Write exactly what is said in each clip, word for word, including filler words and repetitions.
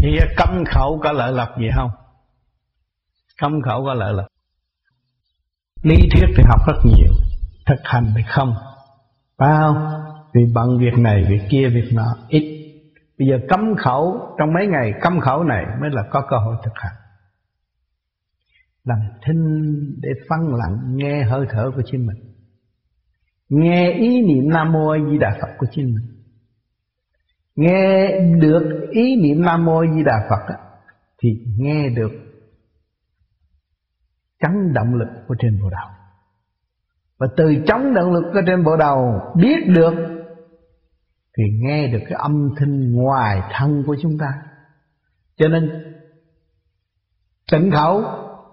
Thì cấm khẩu có lợi lộc gì không? Cấm khẩu có lợi lộc. Lý thuyết thì học rất nhiều, thực hành thì không. Phải không? Vì bận việc này, việc kia, việc nọ ít. Bây giờ cấm khẩu, trong mấy ngày cấm khẩu này mới là có cơ hội thực hành. Làm thinh để phân lặng nghe hơi thở của chính mình, nghe ý niệm Nam Mô A Di Đà Phật của chính mình. Nghe được ý niệm Nam Mô A Di Đà Phật đó, thì nghe được chấn động lực của trên bộ đầu. Và từ chấn động lực của trên bộ đầu biết được thì nghe được cái âm thanh ngoài thân của chúng ta. Cho nên tịnh khẩu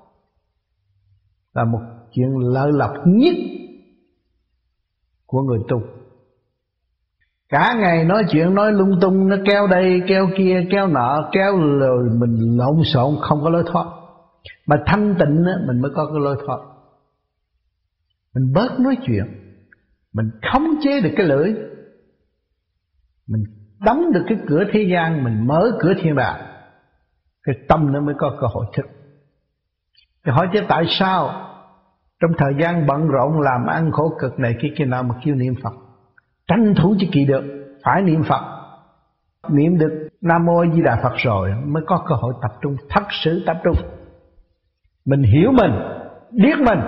là một chuyện lợi lộc nhất của người tu. Cả ngày nói chuyện nói lung tung, nó kéo đây kéo kia kéo nọ, kéo rồi mình lộn xộn không có lối thoát. Mà thanh tịnh mình mới có cái lối thoát. Mình bớt nói chuyện, mình khống chế được cái lưỡi, mình đóng được cái cửa thế gian, mình mở cửa thiên đàng, cái tâm nó mới có cơ hội thức. Thì hỏi chứ tại sao trong thời gian bận rộn làm ăn khổ cực này kia kia nào mà kêu niệm Phật? Tranh thủ cho kỳ được, phải niệm Phật. Niệm được Nam Mô A Di Đà Phật rồi mới có cơ hội tập trung, thật sự tập trung. Mình hiểu mình, biết mình,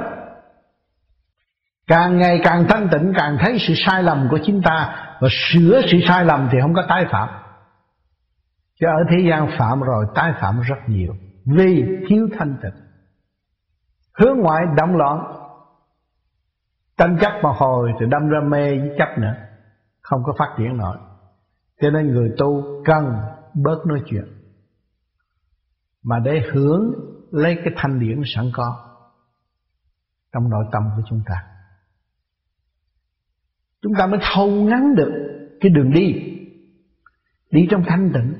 càng ngày càng thanh tịnh, càng thấy sự sai lầm của chính ta, và sửa sự sai lầm thì không có tái phạm. Chứ ở thế gian phạm rồi tái phạm rất nhiều, vì thiếu thanh tịnh. Hướng ngoại động loạn, tranh chấp một hồi thì đâm ra mê với chấp nữa, không có phát triển nổi. Cho nên người tu cần bớt nói chuyện, mà để hưởng lấy cái thanh điển sẵn có trong nội tâm của chúng ta. Chúng ta mới thâu ngắn được cái đường đi, đi trong thanh tịnh.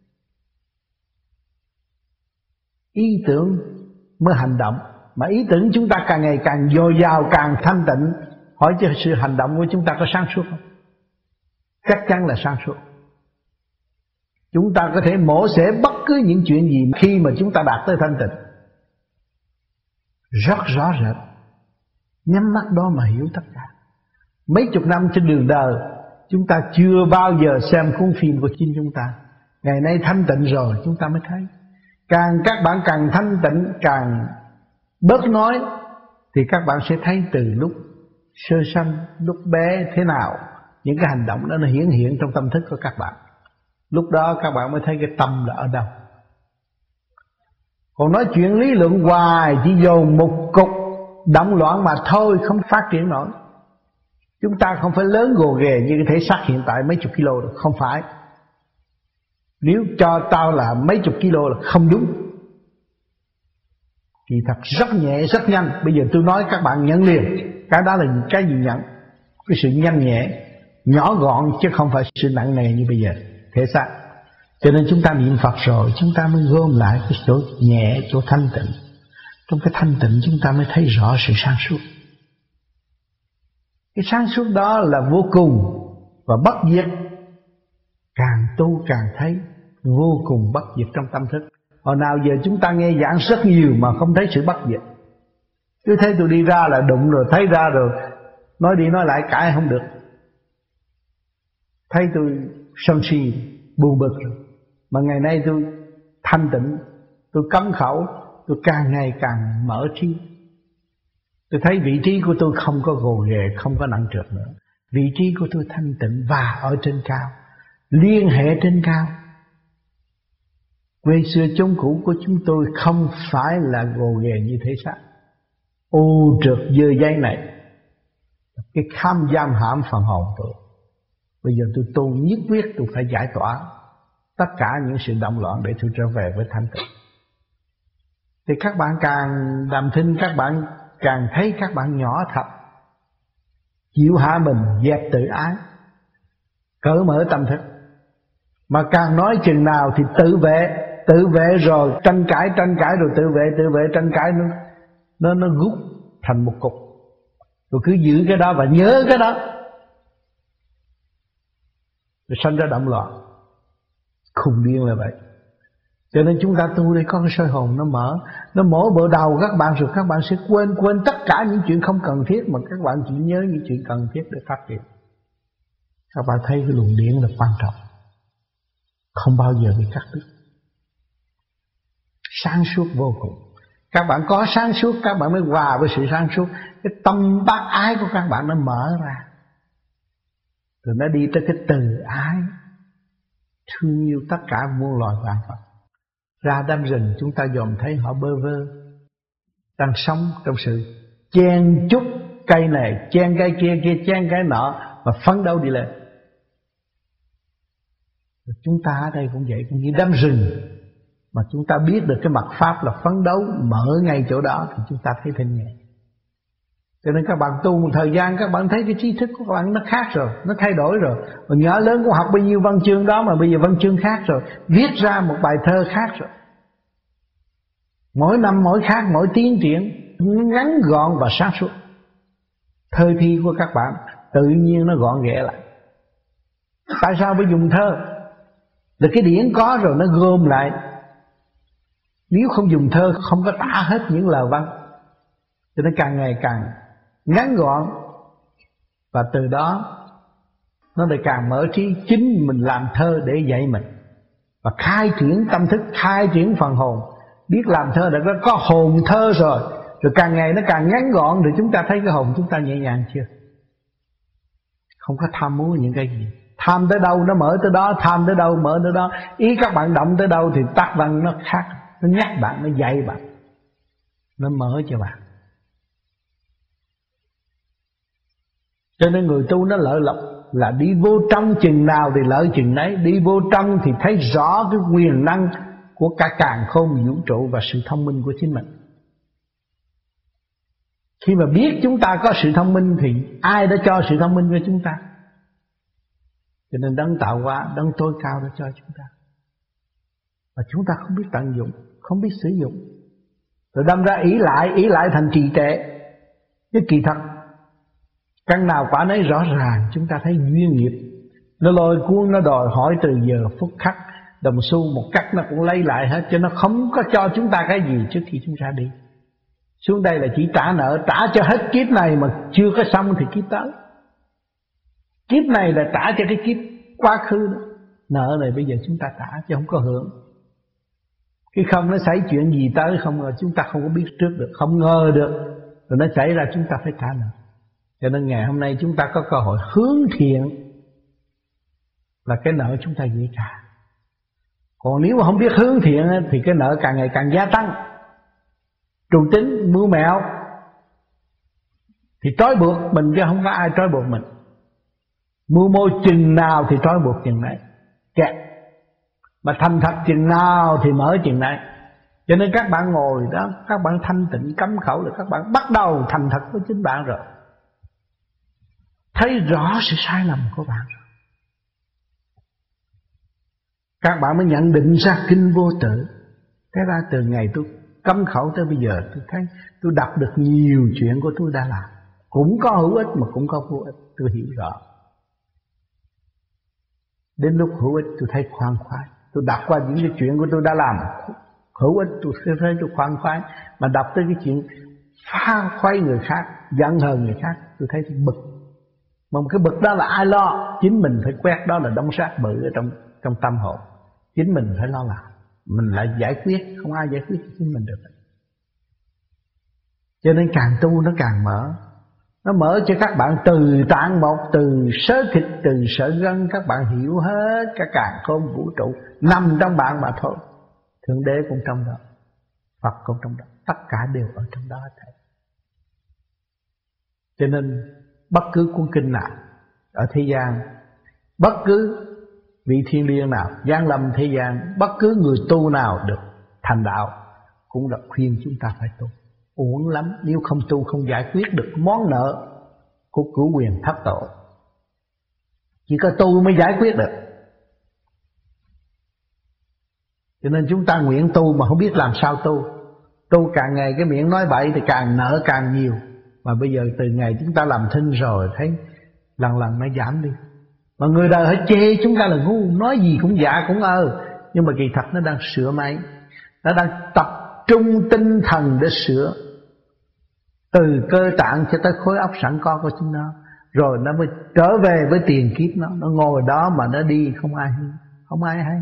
Ý tưởng mới hành động, mà ý tưởng chúng ta càng ngày càng dồi dào, càng thanh tịnh. Hỏi cho sự hành động của chúng ta có sáng suốt không? Chắc chắn là sáng suốt. Chúng ta có thể mổ xẻ bất cứ những chuyện gì khi mà chúng ta đạt tới thanh tịnh, rất rõ rệt. Nhắm mắt đó mà hiểu tất cả. Mấy chục năm trên đường đời, chúng ta chưa bao giờ xem cuốn phim của chính chúng ta. Ngày nay thanh tịnh rồi chúng ta mới thấy. Càng các bạn càng thanh tịnh, càng bớt nói, thì các bạn sẽ thấy từ lúc sơ sanh, lúc bé thế nào, những cái hành động đó nó hiển hiện trong tâm thức của các bạn. Lúc đó các bạn mới thấy cái tâm là ở đâu. Còn nói chuyện lý luận hoài, chỉ dồn một cục động loạn mà thôi, không phát triển nổi. Chúng ta không phải lớn gồ ghề như cái thể xác hiện tại mấy chục kilo được, không phải. Nếu cho tao là mấy chục kilo là không đúng. Thì thật rất nhẹ, rất nhanh. Bây giờ tôi nói các bạn nhận liền. Cái đó là cái gì nhận? Cái sự nhanh nhẹ, nhỏ gọn, chứ không phải sự nặng nề như bây giờ thể xác. Cho nên chúng ta niệm Phật rồi, chúng ta mới gom lại cái chỗ nhẹ, chỗ thanh tịnh. Trong cái thanh tịnh chúng ta mới thấy rõ sự sáng suốt. Cái sáng suốt đó là vô cùng và bất diệt. Càng tu càng thấy vô cùng bất diệt trong tâm thức. Hồi nào giờ chúng ta nghe giảng rất nhiều mà không thấy sự bất diệt. Cứ thấy tôi đi ra là đụng rồi, thấy ra rồi, nói đi nói lại cãi không được. Thấy tôi sân si, buồn bực rồi. Mà ngày nay tôi thanh tịnh, tôi cấm khẩu, tôi càng ngày càng mở trí. Tôi thấy vị trí của tôi không có gồ ghề, không có nặng trược nữa. Vị trí của tôi thanh tịnh và ở trên cao, liên hệ trên cao. Quê xưa chốn cũ của chúng tôi không phải là gồ ghề như thế xác, ô trượt dơ giấy này, cái kham giam hãm phần hồn tôi. Bây giờ tôi tu nhất quyết tôi phải giải tỏa tất cả những sự động loạn để tôi trở về với thanh tịnh. Thì các bạn càng đàm thinh, các bạn càng thấy các bạn nhỏ thật, chịu hạ mình, dẹp tự ái, cởi mở tâm thức. Mà càng nói chừng nào thì tự vệ, tự vệ rồi tranh cãi, tranh cãi rồi tự vệ, tự vệ tranh cãi nó nó nó rút thành một cục. Rồi cứ giữ cái đó và nhớ cái đó, rồi sanh ra động loạn. Khùng điên là vậy. Cho nên chúng ta tu đây có cái soi hồn nó mở. Nó mở bộ đầu các bạn rồi các bạn sẽ quên Quên tất cả những chuyện không cần thiết, mà các bạn chỉ nhớ những chuyện cần thiết để phát triển. Các bạn thấy cái luồng điển là quan trọng, không bao giờ bị cắt đứt, sáng suốt vô cùng. Các bạn có sáng suốt, các bạn mới hòa với sự sáng suốt. Cái tâm bác ái của các bạn nó mở ra, rồi nó đi tới cái từ ái, thương yêu tất cả muôn loài vạn vật. Ra đám rừng chúng ta dòm thấy họ bơ vơ, đang sống trong sự chen chúc, cây này chen cây kia, kia chen cái nọ, và phấn đấu đi lên. Rồi chúng ta ở đây cũng vậy, cũng như đám rừng mà chúng ta biết được cái mặt pháp là phấn đấu, mở ngay chỗ đó thì chúng ta thấy thanh nhẹ. Cho nên các bạn tu một thời gian, các bạn thấy cái trí thức của các bạn nó khác rồi, nó thay đổi rồi. Mà nhỏ lớn cũng học bao nhiêu văn chương đó, mà bây giờ văn chương khác rồi, viết ra một bài thơ khác rồi. Mỗi năm mỗi khác, mỗi tiến triển ngắn gọn và sáng suốt. Thơ thi của các bạn tự nhiên nó gọn ghẽ lại. Tại sao phải dùng thơ? Là cái điển có rồi nó gom lại. Nếu không dùng thơ không có tả hết những lời văn, cho nên càng ngày càng ngắn gọn. Và từ đó nó lại càng mở trí. Chính mình làm thơ để dạy mình, và khai triển tâm thức, khai triển phần hồn. Biết làm thơ đã có hồn thơ rồi, rồi càng ngày nó càng ngắn gọn, rồi chúng ta thấy cái hồn chúng ta nhẹ nhàng chưa? Không có tham muốn những cái gì. Tham tới đâu nó mở tới đó, tham tới đâu mở tới đó. Ý các bạn động tới đâu thì tác văn nó khác. Nó nhắc bạn, nó dạy bạn, nó mở cho bạn. Cho nên người tu nó lợi lộc là đi vô trong chừng nào thì lợi chừng nấy. Đi vô trong thì thấy rõ cái quyền năng của cả càn khôn vũ trụ và sự thông minh của chính mình. Khi mà biết chúng ta có sự thông minh thì ai đã cho sự thông minh cho chúng ta? Cho nên đấng tạo hóa, đấng tối cao đã cho chúng ta, và chúng ta không biết tận dụng, không biết sử dụng, rồi đâm ra ý lại, ý lại thành trì trệ. Cái kỳ thật căn nào quả nấy rõ ràng. Chúng ta thấy duyên nghiệp nó lôi cuốn, nó đòi hỏi từ giờ phút khắc, đồng xu một cắt nó cũng lấy lại hết. Cho nó không có cho chúng ta cái gì trước khi chúng ta đi. Xuống đây là chỉ trả nợ, trả cho hết kiếp này, mà chưa có xong thì kiếp tới. Kiếp này là trả cho cái kiếp quá khứ đó. Nợ này bây giờ chúng ta trả chứ không có hưởng. Cái không nó xảy chuyện gì tới không ngờ, chúng ta không có biết trước được, không ngờ được, rồi nó xảy ra chúng ta phải trả nợ. Cho nên ngày hôm nay chúng ta có cơ hội hướng thiện là cái nợ chúng ta dễ trả. Còn nếu mà không biết hướng thiện thì cái nợ càng ngày càng gia tăng. Trù tính, mưu mẹo thì trói buộc mình, chứ không có ai trói buộc mình. Mưu mô chừng nào thì trói buộc chừng này, kẹt. Mà thành thật chừng nào thì mở chừng này. Cho nên các bạn ngồi đó, các bạn thanh tịnh cấm khẩu là các bạn bắt đầu thành thật với chính bạn rồi, thấy rõ sự sai lầm của bạn rồi. Các bạn mới nhận định ra kinh vô tự. Thế ra từ ngày tôi cấm khẩu tới bây giờ, tôi thấy tôi đọc được nhiều chuyện của tôi đã làm, cũng có hữu ích mà cũng có vô ích. Tôi hiểu rõ. Đến lúc hữu ích tôi thấy khoan khoái. Tôi đọc qua những cái chuyện của tôi đã làm hữu ích, tôi thấy tôi khoan khoái. Mà đọc tới cái chuyện phá khoái người khác, giận hờn người khác, tôi thấy tôi bực. Mà cái bực đó là ai lo? Chính mình phải quét đó là đống rác bự ở trong trong tâm hồn. Chính mình phải lo làm. Mình lại giải quyết, không ai giải quyết cho chính mình được. Cho nên càng tu nó càng mở. Nó mở cho các bạn từ tạng một, từ sớ thịt, từ sở gân. Các bạn hiểu hết cả càn khôn vũ trụ nằm trong bạn mà thôi. Thượng Đế cũng trong đó, Phật cũng trong đó, tất cả đều ở trong đó thầy. Cho nên bất cứ cuốn kinh nào ở thế gian, bất cứ vị thiên liêng nào giáng lâm thế gian, bất cứ người tu nào được thành đạo cũng đã khuyên chúng ta phải tu. Uổng lắm nếu không tu, không giải quyết được món nợ của cửu quyền thất tổ. Chỉ có tu mới giải quyết được. Cho nên chúng ta nguyện tu mà không biết làm sao tu. Tu càng ngày cái miệng nói bậy thì càng nợ càng nhiều. Mà bây giờ từ ngày chúng ta làm thinh rồi, thấy lần lần nó giảm đi. Mà người đời hãy chê chúng ta là ngu, nói gì cũng dạ cũng ờ. Nhưng mà kỳ thật nó đang sửa máy, nó đang tập trung tinh thần để sửa, từ cơ tạng cho tới khối óc sẵn có của chúng nó. Rồi nó mới trở về với tiền kiếp nó. Nó ngồi đó mà nó đi không ai hay, không ai hay.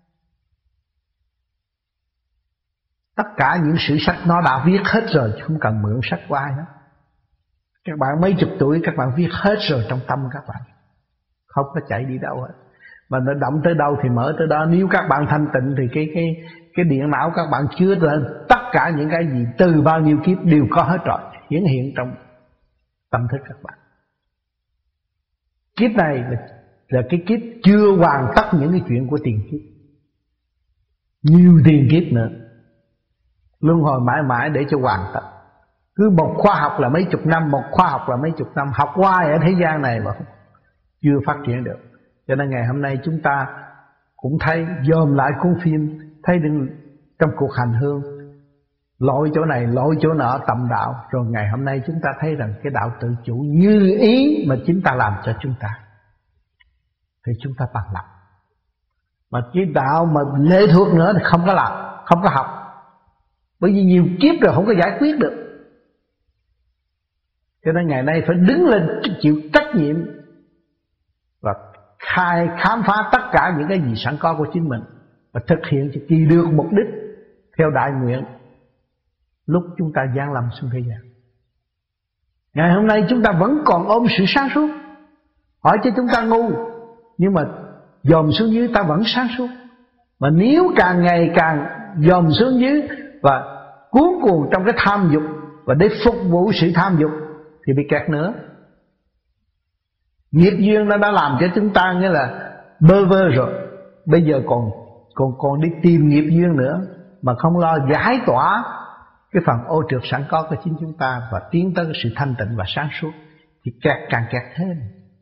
Tất cả những sử sách nó đã viết hết rồi, không cần mượn sách của ai hết. Các bạn mấy chục tuổi các bạn viết hết rồi trong tâm các bạn, không có chạy đi đâu hết. Mà nó động tới đâu thì mở tới đó. Nếu các bạn thanh tịnh thì cái cái cái điện não các bạn chứa lên tất cả những cái gì từ bao nhiêu kiếp đều có hết rồi, hiển hiện trong tâm thức các bạn. Kiếp này là, là cái kiếp chưa hoàn tất những cái chuyện của tiền kiếp, nhiều tiền kiếp nữa, luân hồi mãi mãi để cho hoàn tất. Cứ một khoa học là mấy chục năm, một khoa học là mấy chục năm, học hoài ở thế gian này mà chưa phát triển được. Cho nên ngày hôm nay chúng ta cũng thấy, dòm lại cuốn phim, thấy đừng, trong cuộc hành hương lỗi chỗ này lỗi chỗ nọ tầm đạo. Rồi ngày hôm nay chúng ta thấy rằng cái đạo tự chủ như ý mà chính ta làm cho chúng ta, thì chúng ta bằng lòng. Mà cái đạo mà lệ thuộc nữa thì không có làm, không có học. Bởi vì nhiều kiếp rồi không có giải quyết được. Cho nên ngày nay phải đứng lên chịu trách nhiệm và khai khám phá tất cả những cái gì sẵn có của chính mình, và thực hiện cho kỳ được mục đích theo đại nguyện lúc chúng ta giáng lâm xuống thế gian. Ngày hôm nay chúng ta vẫn còn ôm sự sáng suốt. Hỏi cho chúng ta ngu, nhưng mà dòm xuống dưới ta vẫn sáng suốt. Mà nếu càng ngày càng dòm xuống dưới và cuốn cuồng trong cái tham dục, và để phục vụ sự tham dục, thì bị kẹt nữa. Nghiệp duyên nó đã làm cho chúng ta nghĩa là bơ vơ rồi. Bây giờ còn còn còn đi tìm nghiệp duyên nữa, mà không lo giải tỏa cái phần ô trượt sẵn có của chính chúng ta và tiến tới cái sự thanh tịnh và sáng suốt, thì kẹt càng kẹt thêm.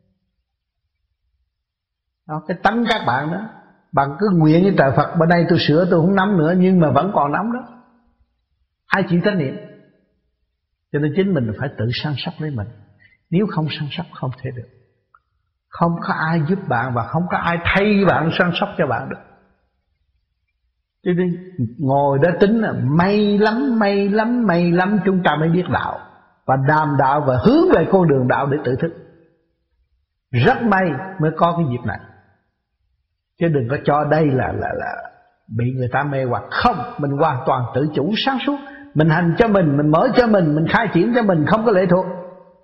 Đó, cái tánh các bạn đó, bạn cứ nguyện với trời Phật, bên đây tôi sửa tôi không nắm nữa, nhưng mà vẫn còn nắm đó. Ai chịu trách nhiệm? Cho nên chính mình phải tự săn sóc lấy mình. Nếu không săn sóc không thể được. Không có ai giúp bạn và không có ai thay bạn săn sóc cho bạn được. Cho nên ngồi đó tính là may lắm, may lắm, may lắm chúng ta mới biết đạo và đàm đạo và hướng về con đường đạo để tự thức. Rất may mới có cái dịp này. Chứ đừng có cho đây là là là bị người ta mê hoặc. Không, mình hoàn toàn tự chủ sáng suốt. Mình hành cho mình, mình mở cho mình, mình khai triển cho mình, không có lệ thuộc.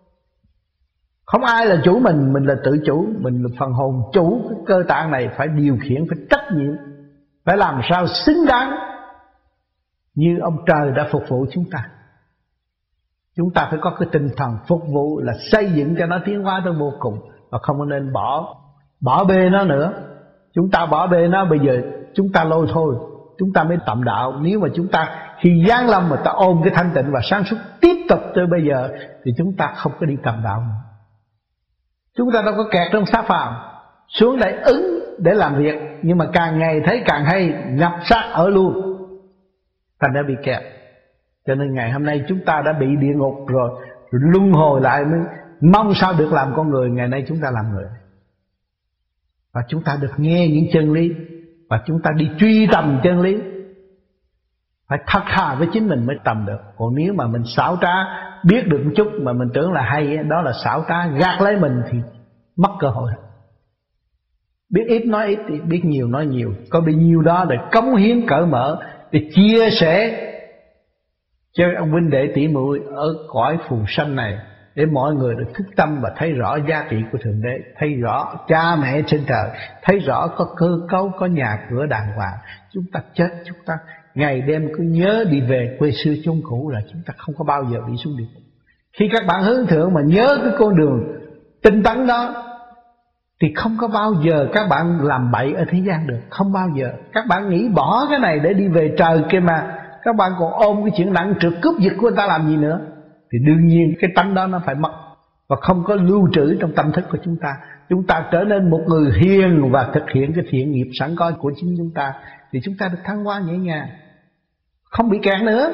Không ai là chủ mình, mình là tự chủ. Mình là phần hồn chủ cái cơ tạng này, phải điều khiển, phải trách nhiệm, phải làm sao xứng đáng như ông trời đã phục vụ chúng ta. Chúng ta phải có cái tinh thần phục vụ là xây dựng cho nó tiến hóa tới vô cùng, và không có nên bỏ bỏ bê nó nữa. Chúng ta bỏ bê nó, bây giờ chúng ta lôi thôi, chúng ta mới tầm đạo. Nếu mà chúng ta khi giáng lâm mà ta ôm cái thanh tịnh và sáng suốt tiếp tục tới bây giờ, thì chúng ta không có đi tầm đạo nữa. Chúng ta đâu có kẹt trong xác phàm, xuống đây ứng để làm việc, nhưng mà càng ngày thấy càng hay, nhập xác ở luôn, thành ra bị kẹt. Cho nên ngày hôm nay chúng ta đã bị địa ngục rồi, rồi luân hồi lại mới mong sao được làm con người. Ngày nay chúng ta làm người, và chúng ta được nghe những chân lý, và chúng ta đi truy tầm chân lý. Phải thật thà với chính mình mới tầm được. Còn nếu mà mình xảo trá, biết được một chút mà mình tưởng là hay, đó là xảo trá, gạt lấy mình thì mất cơ hội. Biết ít nói ít, biết nhiều nói nhiều. Có bấy nhiêu đó để cống hiến cởi mở, để chia sẻ cho ông huynh đệ tỷ muội ở cõi phù sanh này, để mọi người được thức tâm và thấy rõ giá trị của Thượng Đế, thấy rõ cha mẹ trên trời, thấy rõ có cơ cấu, có nhà cửa đàng hoàng. Chúng ta chết, chúng ta ngày đêm cứ nhớ đi về quê xưa chốn cũ, là chúng ta không có bao giờ bị xuống địa ngục. Khi các bạn hướng thượng mà nhớ cái con đường tinh tấn đó, thì không có bao giờ các bạn làm bậy ở thế gian được. Không bao giờ. Các bạn nghĩ bỏ cái này để đi về trời kia mà các bạn còn ôm cái chuyện nặng trược cướp giật của người ta làm gì nữa, thì đương nhiên cái tánh đó nó phải mất, và không có lưu trữ trong tâm thức của chúng ta. Chúng ta trở nên một người hiền và thực hiện cái thiện nghiệp sẵn có của chính chúng ta, thì chúng ta được thăng hoa nhẹ nhàng, không bị kẹt nữa.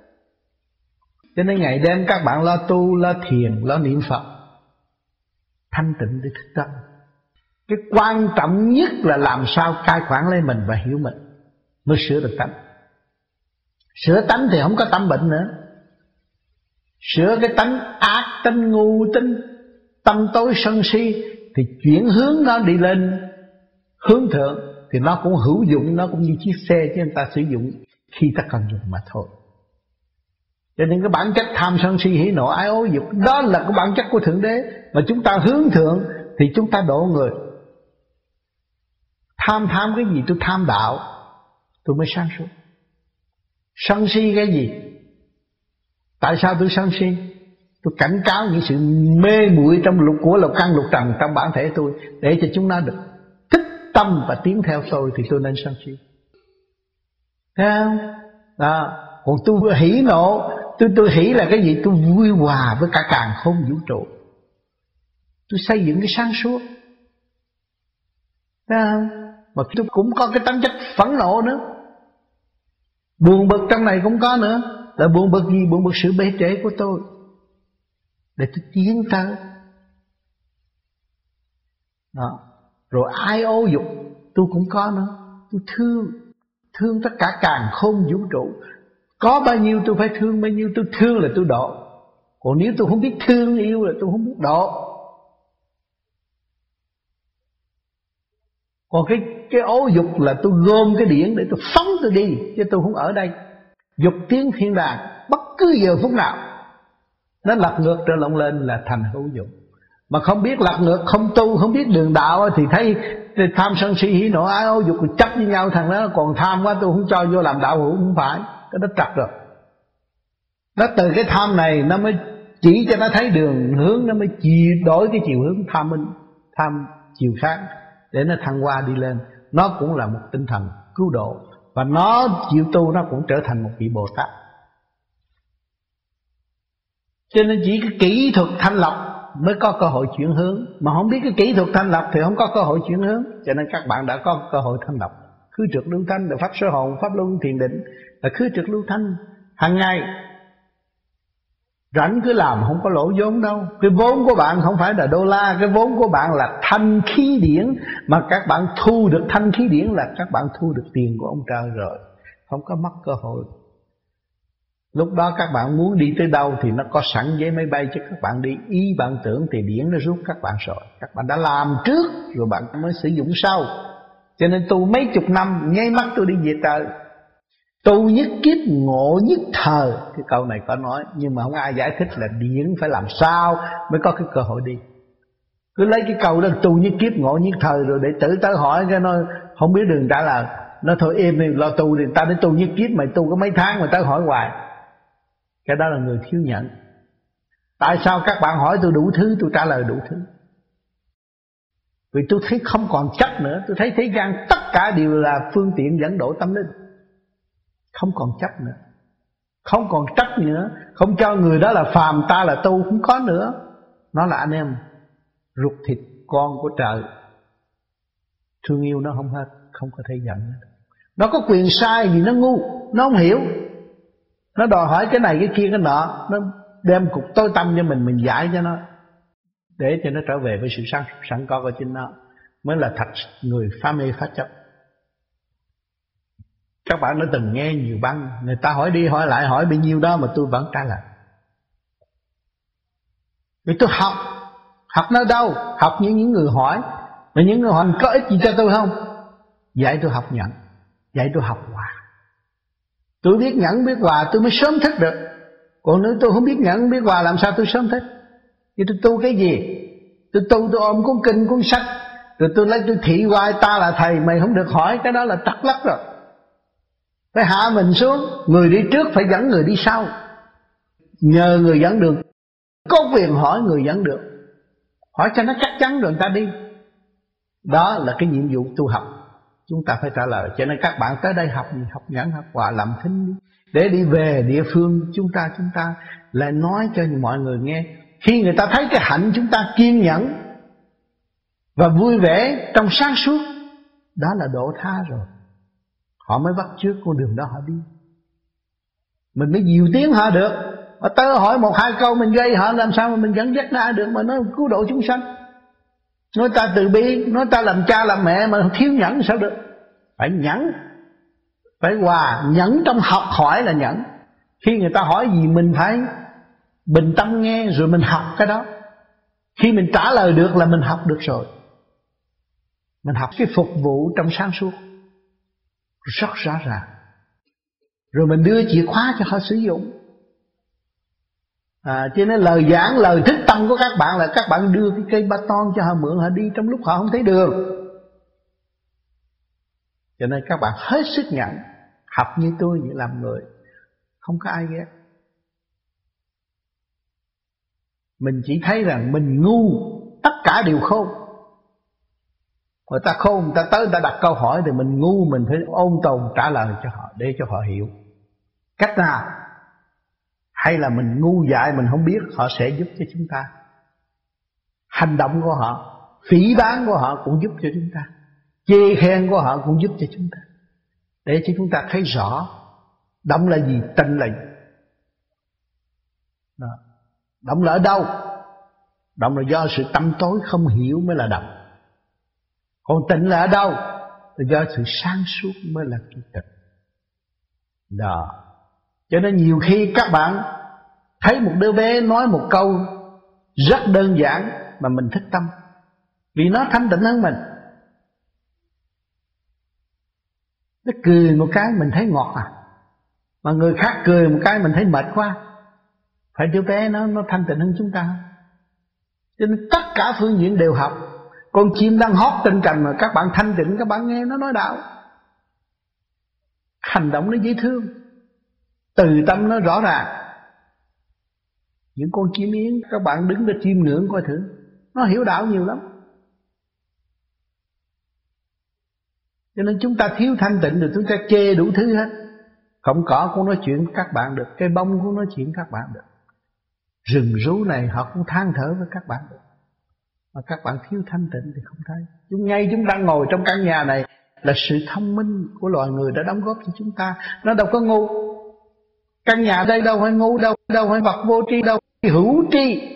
Cho nên ngày đêm các bạn lo tu, lo thiền, lo niệm Phật, thanh tịnh để thức tâm. Cái quan trọng nhất là làm sao cai quản lấy mình và hiểu mình, mới sửa được tánh. Sửa tánh thì không có tâm bệnh nữa. Sửa cái tánh ác, tánh ngu, tánh tâm tối sân si, thì chuyển hướng nó đi lên hướng thượng, thì nó cũng hữu dụng, nó cũng như chiếc xe chứ người ta sử dụng khi ta cần dùng mà thôi. Cho nên cái bản chất tham sân si hỉ nộ ái ố dục, đó là cái bản chất của Thượng Đế. Mà chúng ta hướng thượng thì chúng ta độ người. Tham tham cái gì? Tôi tham đạo, tôi mới sáng suốt. Sân si cái gì? Tại sao tôi sân si? Tôi cảnh cáo những sự mê muội trong lục của lục căn lục trần trong bản thể tôi, để cho chúng nó được thích tâm và tiến theo tôi, thì tôi nên sân si. Thấy không? Đó. Còn tôi hỉ nộ, tôi tôi hỉ là cái gì? Tôi vui hòa với cả càn khôn vũ trụ. Tôi xây dựng cái sáng suốt. Thấy không? Mà tôi cũng có cái tánh chất phẫn nộ nữa. Buồn bực trong này cũng có nữa. Là buồn bực gì? Buồn bực sự bế trễ của tôi, để tôi tiến tới. Đó. Rồi ai ô dục tôi cũng có nữa. Tôi thương, thương tất cả càn khôn vũ trụ. Có bao nhiêu tôi phải thương bao nhiêu. Tôi thương là tôi độ. Còn nếu tôi không biết thương yêu là tôi không biết độ. Còn cái cái ố dục là tôi gom cái điển để tôi phóng tôi đi, chứ tôi không ở đây. Dục tiến thiên đàng bất cứ giờ phút nào. Nó lật ngược trở lộn lên là thành hữu dụng. Mà không biết lật ngược, không tu, không biết đường đạo, thì thấy tham sân si hỉ nộ ái ố dục chấp với nhau. Thằng đó còn tham quá, tôi không cho vô làm đạo hữu. Không phải, cái đó trật rồi. Nó từ cái tham này nó mới chỉ cho nó thấy đường hướng, nó mới chiều đổi cái chiều hướng tham minh, tham chiều khác, để nó thăng hoa đi lên. Nó cũng là một tinh thần cứu độ, và nó chịu tu nó cũng trở thành một vị Bồ Tát. Cho nên chỉ cái kỹ thuật thanh lọc mới có cơ hội chuyển hướng. Mà không biết cái kỹ thuật thanh lọc thì không có cơ hội chuyển hướng. Cho nên các bạn đã có cơ hội thanh lọc. Khứ trượt lưu thanh là pháp sơ hồn, pháp luân thiền định là khứ trượt lưu thanh. Hàng ngày rảnh cứ làm, không có lỗ vốn đâu. Cái vốn của bạn không phải là đô la. Cái vốn của bạn là thanh khí điển. Mà các bạn thu được thanh khí điển là các bạn thu được tiền của ông trời rồi, không có mất cơ hội. Lúc đó các bạn muốn đi tới đâu thì nó có sẵn vé máy bay cho các bạn đi. Ý bạn tưởng thì điển nó rút các bạn rồi. Các bạn đã làm trước rồi bạn mới sử dụng sau. Cho nên tu mấy chục năm, nháy mắt tôi đi về trời. Tu nhất kiếp ngộ nhất thời. Cái câu này có nói, nhưng mà không ai giải thích là điển phải làm sao mới có cái cơ hội đi. Cứ lấy cái câu đó tu nhất kiếp ngộ nhất thời, rồi để tử tới hỏi cái nó không biết đường trả lời. Nó thôi im đi, lo tu thì ta đến tu nhất kiếp, mày tu có mấy tháng mà tới hỏi hoài. Cái đó là người thiếu nhận. Tại sao các bạn hỏi tôi đủ thứ, tôi trả lời đủ thứ? Vì tôi thấy không còn chấp nữa. Tôi thấy thế gian tất cả đều là phương tiện dẫn độ tâm linh. Không còn chấp nữa, không còn trách nữa. Không cho người đó là phàm, ta là tu, không có nữa. Nó là anh em ruột thịt con của trời. Thương yêu nó không hết, không có thể giận nữa. Nó có quyền sai vì nó ngu, nó không hiểu. Nó đòi hỏi cái này cái kia cái nọ. Nó đem cục tối tâm cho mình, mình giải cho nó, để cho nó trở về với sự sẵn, sẵn có của chính nó. Mới là thật người phá mê phá chấp. Các bạn đã từng nghe nhiều băng, người ta hỏi đi hỏi lại, hỏi bao nhiêu đó mà tôi vẫn trả lời. Vì tôi học. Học nơi đâu? Học những những người hỏi. Mà những người hỏi có ích gì cho tôi không? Dạy tôi học nhận, dạy tôi học hòa. Tôi biết nhẫn biết hòa tôi mới sớm thích được. Còn nếu tôi không biết nhẫn biết hòa làm sao tôi sớm thích? Thì tôi tu cái gì? Tôi tu tôi ôm cuốn kinh cuốn sách, rồi tôi lấy tôi thị hoài ta là thầy, mày không được hỏi. Cái đó là trật lắc rồi. Phải hạ mình xuống. Người đi trước phải dẫn người đi sau. Nhờ người dẫn đường, có quyền hỏi người dẫn đường, hỏi cho nó chắc chắn rồi người ta đi. Đó là cái nhiệm vụ tu học, chúng ta phải trả lời. Cho nên các bạn tới đây học gì? Học nhẫn học hòa làm thính đi. Để đi về địa phương chúng ta, chúng ta lại nói cho mọi người nghe. Khi người ta thấy cái hạnh chúng ta kiên nhẫn và vui vẻ trong sáng suốt, đó là độ tha rồi. Họ mới bắt chước con đường đó họ đi. Mình mới dìu tiếng họ được. Họ tới hỏi một hai câu mình gây họ, làm sao mà mình dẫn dắt nó được mà nó cứu độ chúng sanh. Nói ta từ bi, nói ta làm cha làm mẹ mà thiếu nhẫn sao được. Phải nhẫn, phải hòa. Nhẫn trong học hỏi là nhẫn. Khi người ta hỏi gì mình phải bình tâm nghe rồi mình học cái đó. Khi mình trả lời được là mình học được rồi. Mình học cái phục vụ trong sáng suốt rất rõ ràng. Rồi mình đưa chìa khóa cho họ sử dụng. À, cho nên lời giảng, lời thức tâm của các bạn là các bạn đưa cái cây ba ton cho họ mượn, họ đi trong lúc họ không thấy đường. Cho nên các bạn hết sức nhận. Học như tôi như làm người, không có ai ghét. Mình chỉ thấy rằng mình ngu, tất cả đều khôn. Người ta khôn, người ta tới người ta đặt câu hỏi thì mình ngu, mình phải ôn tồn trả lời cho họ để cho họ hiểu. Cách nào? Hay là mình ngu dại mình không biết, họ sẽ giúp cho chúng ta. Hành động của họ, phỉ báng của họ cũng giúp cho chúng ta, chê khen của họ cũng giúp cho chúng ta, để cho chúng ta thấy rõ động là gì, tịnh là gì. Đó. Động là ở đâu? Động là do sự tâm tối không hiểu mới là động. Còn tịnh là ở đâu? Là do sự sáng suốt mới là cái tịnh. Đó. Cho nên nhiều khi các bạn thấy một đứa bé nói một câu rất đơn giản mà mình thích tâm, vì nó thanh tịnh hơn mình. Nó cười một cái mình thấy ngọt à, mà người khác cười một cái mình thấy mệt quá. Phải đứa bé nó nó thanh tịnh hơn chúng ta. Cho nên tất cả phương diện đều học. Con chim đang hót trên cành mà các bạn thanh tịnh, các bạn nghe nó nói đạo. Hành động nó dễ thương, từ tâm nó rõ ràng. Những con chim yến, các bạn đứng đó chiêm ngưỡng coi thử, nó hiểu đạo nhiều lắm. Cho nên chúng ta thiếu thanh tịnh rồi chúng ta chê đủ thứ hết. Không cỏ cũng nói chuyện với các bạn được, cây bông cũng nói chuyện với các bạn được, rừng rú này họ cũng than thở với các bạn được. Mà các bạn thiếu thanh tịnh thì không thấy. Chúng ngay chúng ta ngồi trong căn nhà này là sự thông minh của loài người đã đóng góp cho chúng ta. Nó đâu có ngu. Căn nhà đây đâu phải ngu đâu, đâu phải vật vô tri đâu, hữu tri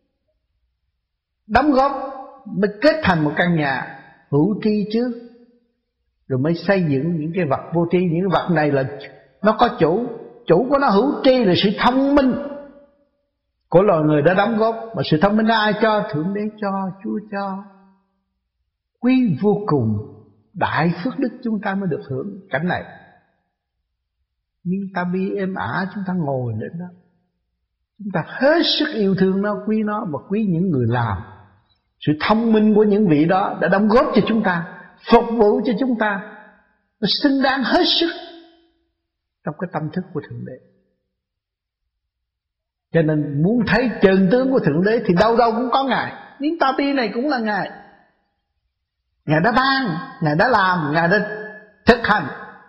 đóng góp mới kết thành một căn nhà hữu tri chứ. Rồi mới xây dựng những cái vật vô tri. Những cái vật này là nó có chủ, chủ của nó hữu tri là sự thông minh của loài người đã đóng góp. Mà sự thông minh đó ai cho? Thượng Đế cho, Chúa cho. Quý vô cùng, đại phước đức chúng ta mới được hưởng cảnh này. Miên ta bi êm ả chúng ta ngồi lên đó, chúng ta hết sức yêu thương nó, quý nó và quý những người làm. Sự thông minh của những vị đó đã đóng góp cho chúng ta, phục vụ cho chúng ta, nó xứng đáng hết sức trong cái tâm thức của Thượng Đế. Cho nên muốn thấy chân tướng của Thượng Đế thì đâu đâu cũng có Ngài. Miếng ta bi này cũng là Ngài. Ngài đã ban, Ngài đã làm, Ngài đã thực hành,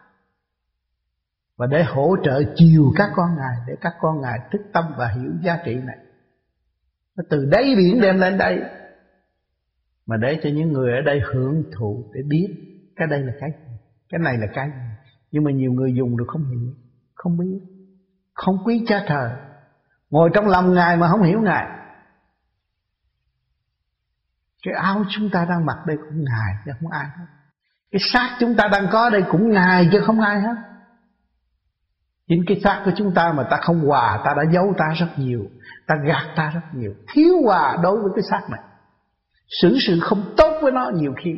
và để hỗ trợ chiều các con Ngài, để các con Ngài thức tâm và hiểu giá trị này. Nó từ đáy biển đem lên đây, mà để cho những người ở đây hưởng thụ, để biết cái đây là cái gì, cái này là cái gì. Nhưng mà nhiều người dùng được không hiểu, không biết, không quý Cha Trời, ngồi trong lòng Ngài mà không hiểu Ngài. Cái áo chúng ta đang mặc đây cũng Ngài chứ không ai hết. Cái xác chúng ta đang có đây cũng Ngài chứ không ai hết. Chính cái xác của chúng ta mà ta không hòa, ta đã giấu ta rất nhiều, ta gạt ta rất nhiều, thiếu hòa đối với cái xác này, xử sự không tốt với nó nhiều khi.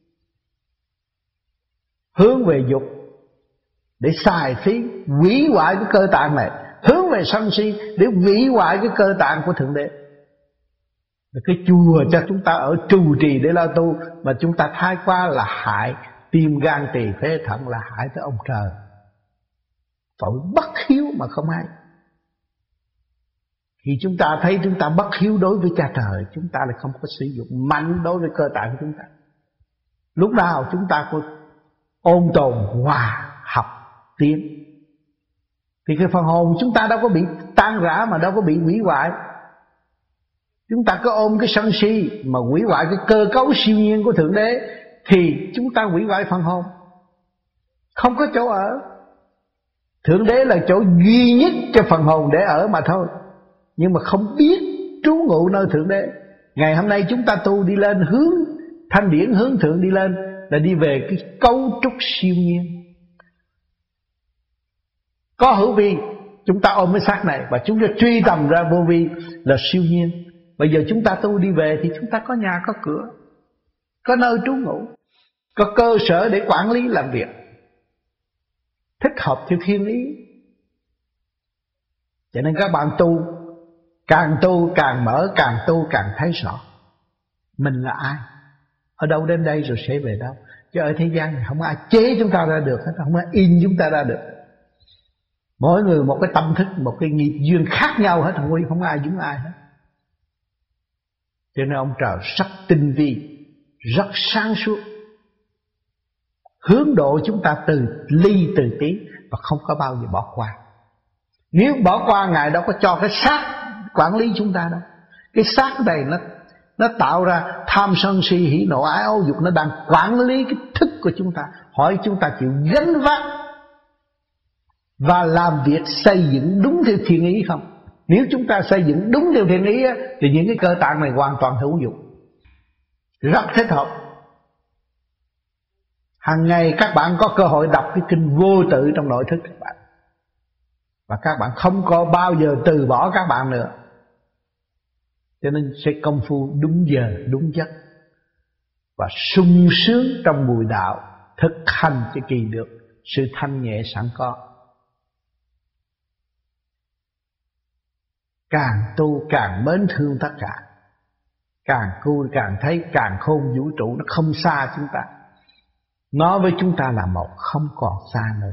Hướng về dục để xài phí, hủy hoại cái cơ tạng này. Hướng về sân si để hủy hoại cái cơ tạng của Thượng Đế. Cái chùa cho chúng ta ở trụ trì để lao tu, mà chúng ta thay qua là hại tim gan tỳ phế thận, là hại tới ông trời. Tội bất hiếu mà không ai. Khi chúng ta thấy chúng ta bất hiếu đối với Cha Trời, chúng ta lại không có sử dụng mạnh đối với cơ tạng của chúng ta. Lúc nào chúng ta có ôn tồn, hòa, học, tiến, thì cái phần hồn chúng ta đâu có bị tan rã, mà đâu có bị hủy hoại. Chúng ta có ôm cái sân si mà hủy hoại cái cơ cấu siêu nhiên của Thượng Đế, thì chúng ta hủy hoại phần hồn, không có chỗ ở. Thượng Đế là chỗ duy nhất cho phần hồn để ở mà thôi. Nhưng mà không biết trú ngụ nơi Thượng Đế Ngày hôm nay chúng ta tu đi lên hướng thanh điển, hướng thượng đi lên, là đi về cái cấu trúc siêu nhiên. Có hữu vi, chúng ta ôm cái xác này và chúng ta truy tầm ra vô vi là siêu nhiên. Bây giờ chúng ta tu đi về thì chúng ta có nhà có cửa, có nơi trú ngụ, có cơ sở để quản lý làm việc, thích hợp theo thiên ý. Cho nên các bạn tu, càng tu càng mở, càng tu càng thấy rõ mình là ai, ở đâu đến đây rồi sẽ về đâu. Chứ ở thế gian không ai chế chúng ta ra được hết, không ai in chúng ta ra được. Mỗi người một cái tâm thức, một cái nghiệp duyên khác nhau hết, không, không ai giống ai hết. Cho nên ông trời rất tinh vi, rất sáng suốt, hướng độ chúng ta từ ly từ tí, và không có bao giờ bỏ qua. Nếu bỏ qua, Ngài đâu có cho cái xác quản lý chúng ta đâu. Cái xác này nó nó tạo ra tham sân si hỉ nộ ái ố dục, nó đang quản lý cái thức của chúng ta. Hỏi chúng ta chịu gánh vác và làm việc xây dựng đúng theo thiên ý không? Nếu chúng ta xây dựng đúng theo thiên ý á, thì những cái cơ tạng này hoàn toàn hữu dụng, rất thích hợp. Hàng ngày các bạn có cơ hội đọc cái kinh vô tự trong nội thức các bạn, và các bạn không có bao giờ từ bỏ các bạn nữa. Cho nên sẽ công phu đúng giờ đúng giấc, và sung sướng trong bùi đạo, thực hành cho kỳ được sự thanh nhẹ sẵn có. Càng tu càng mến thương tất cả, càng tu càng thấy càng khôn vũ trụ nó không xa chúng ta, nó với chúng ta là một, không còn xa nữa,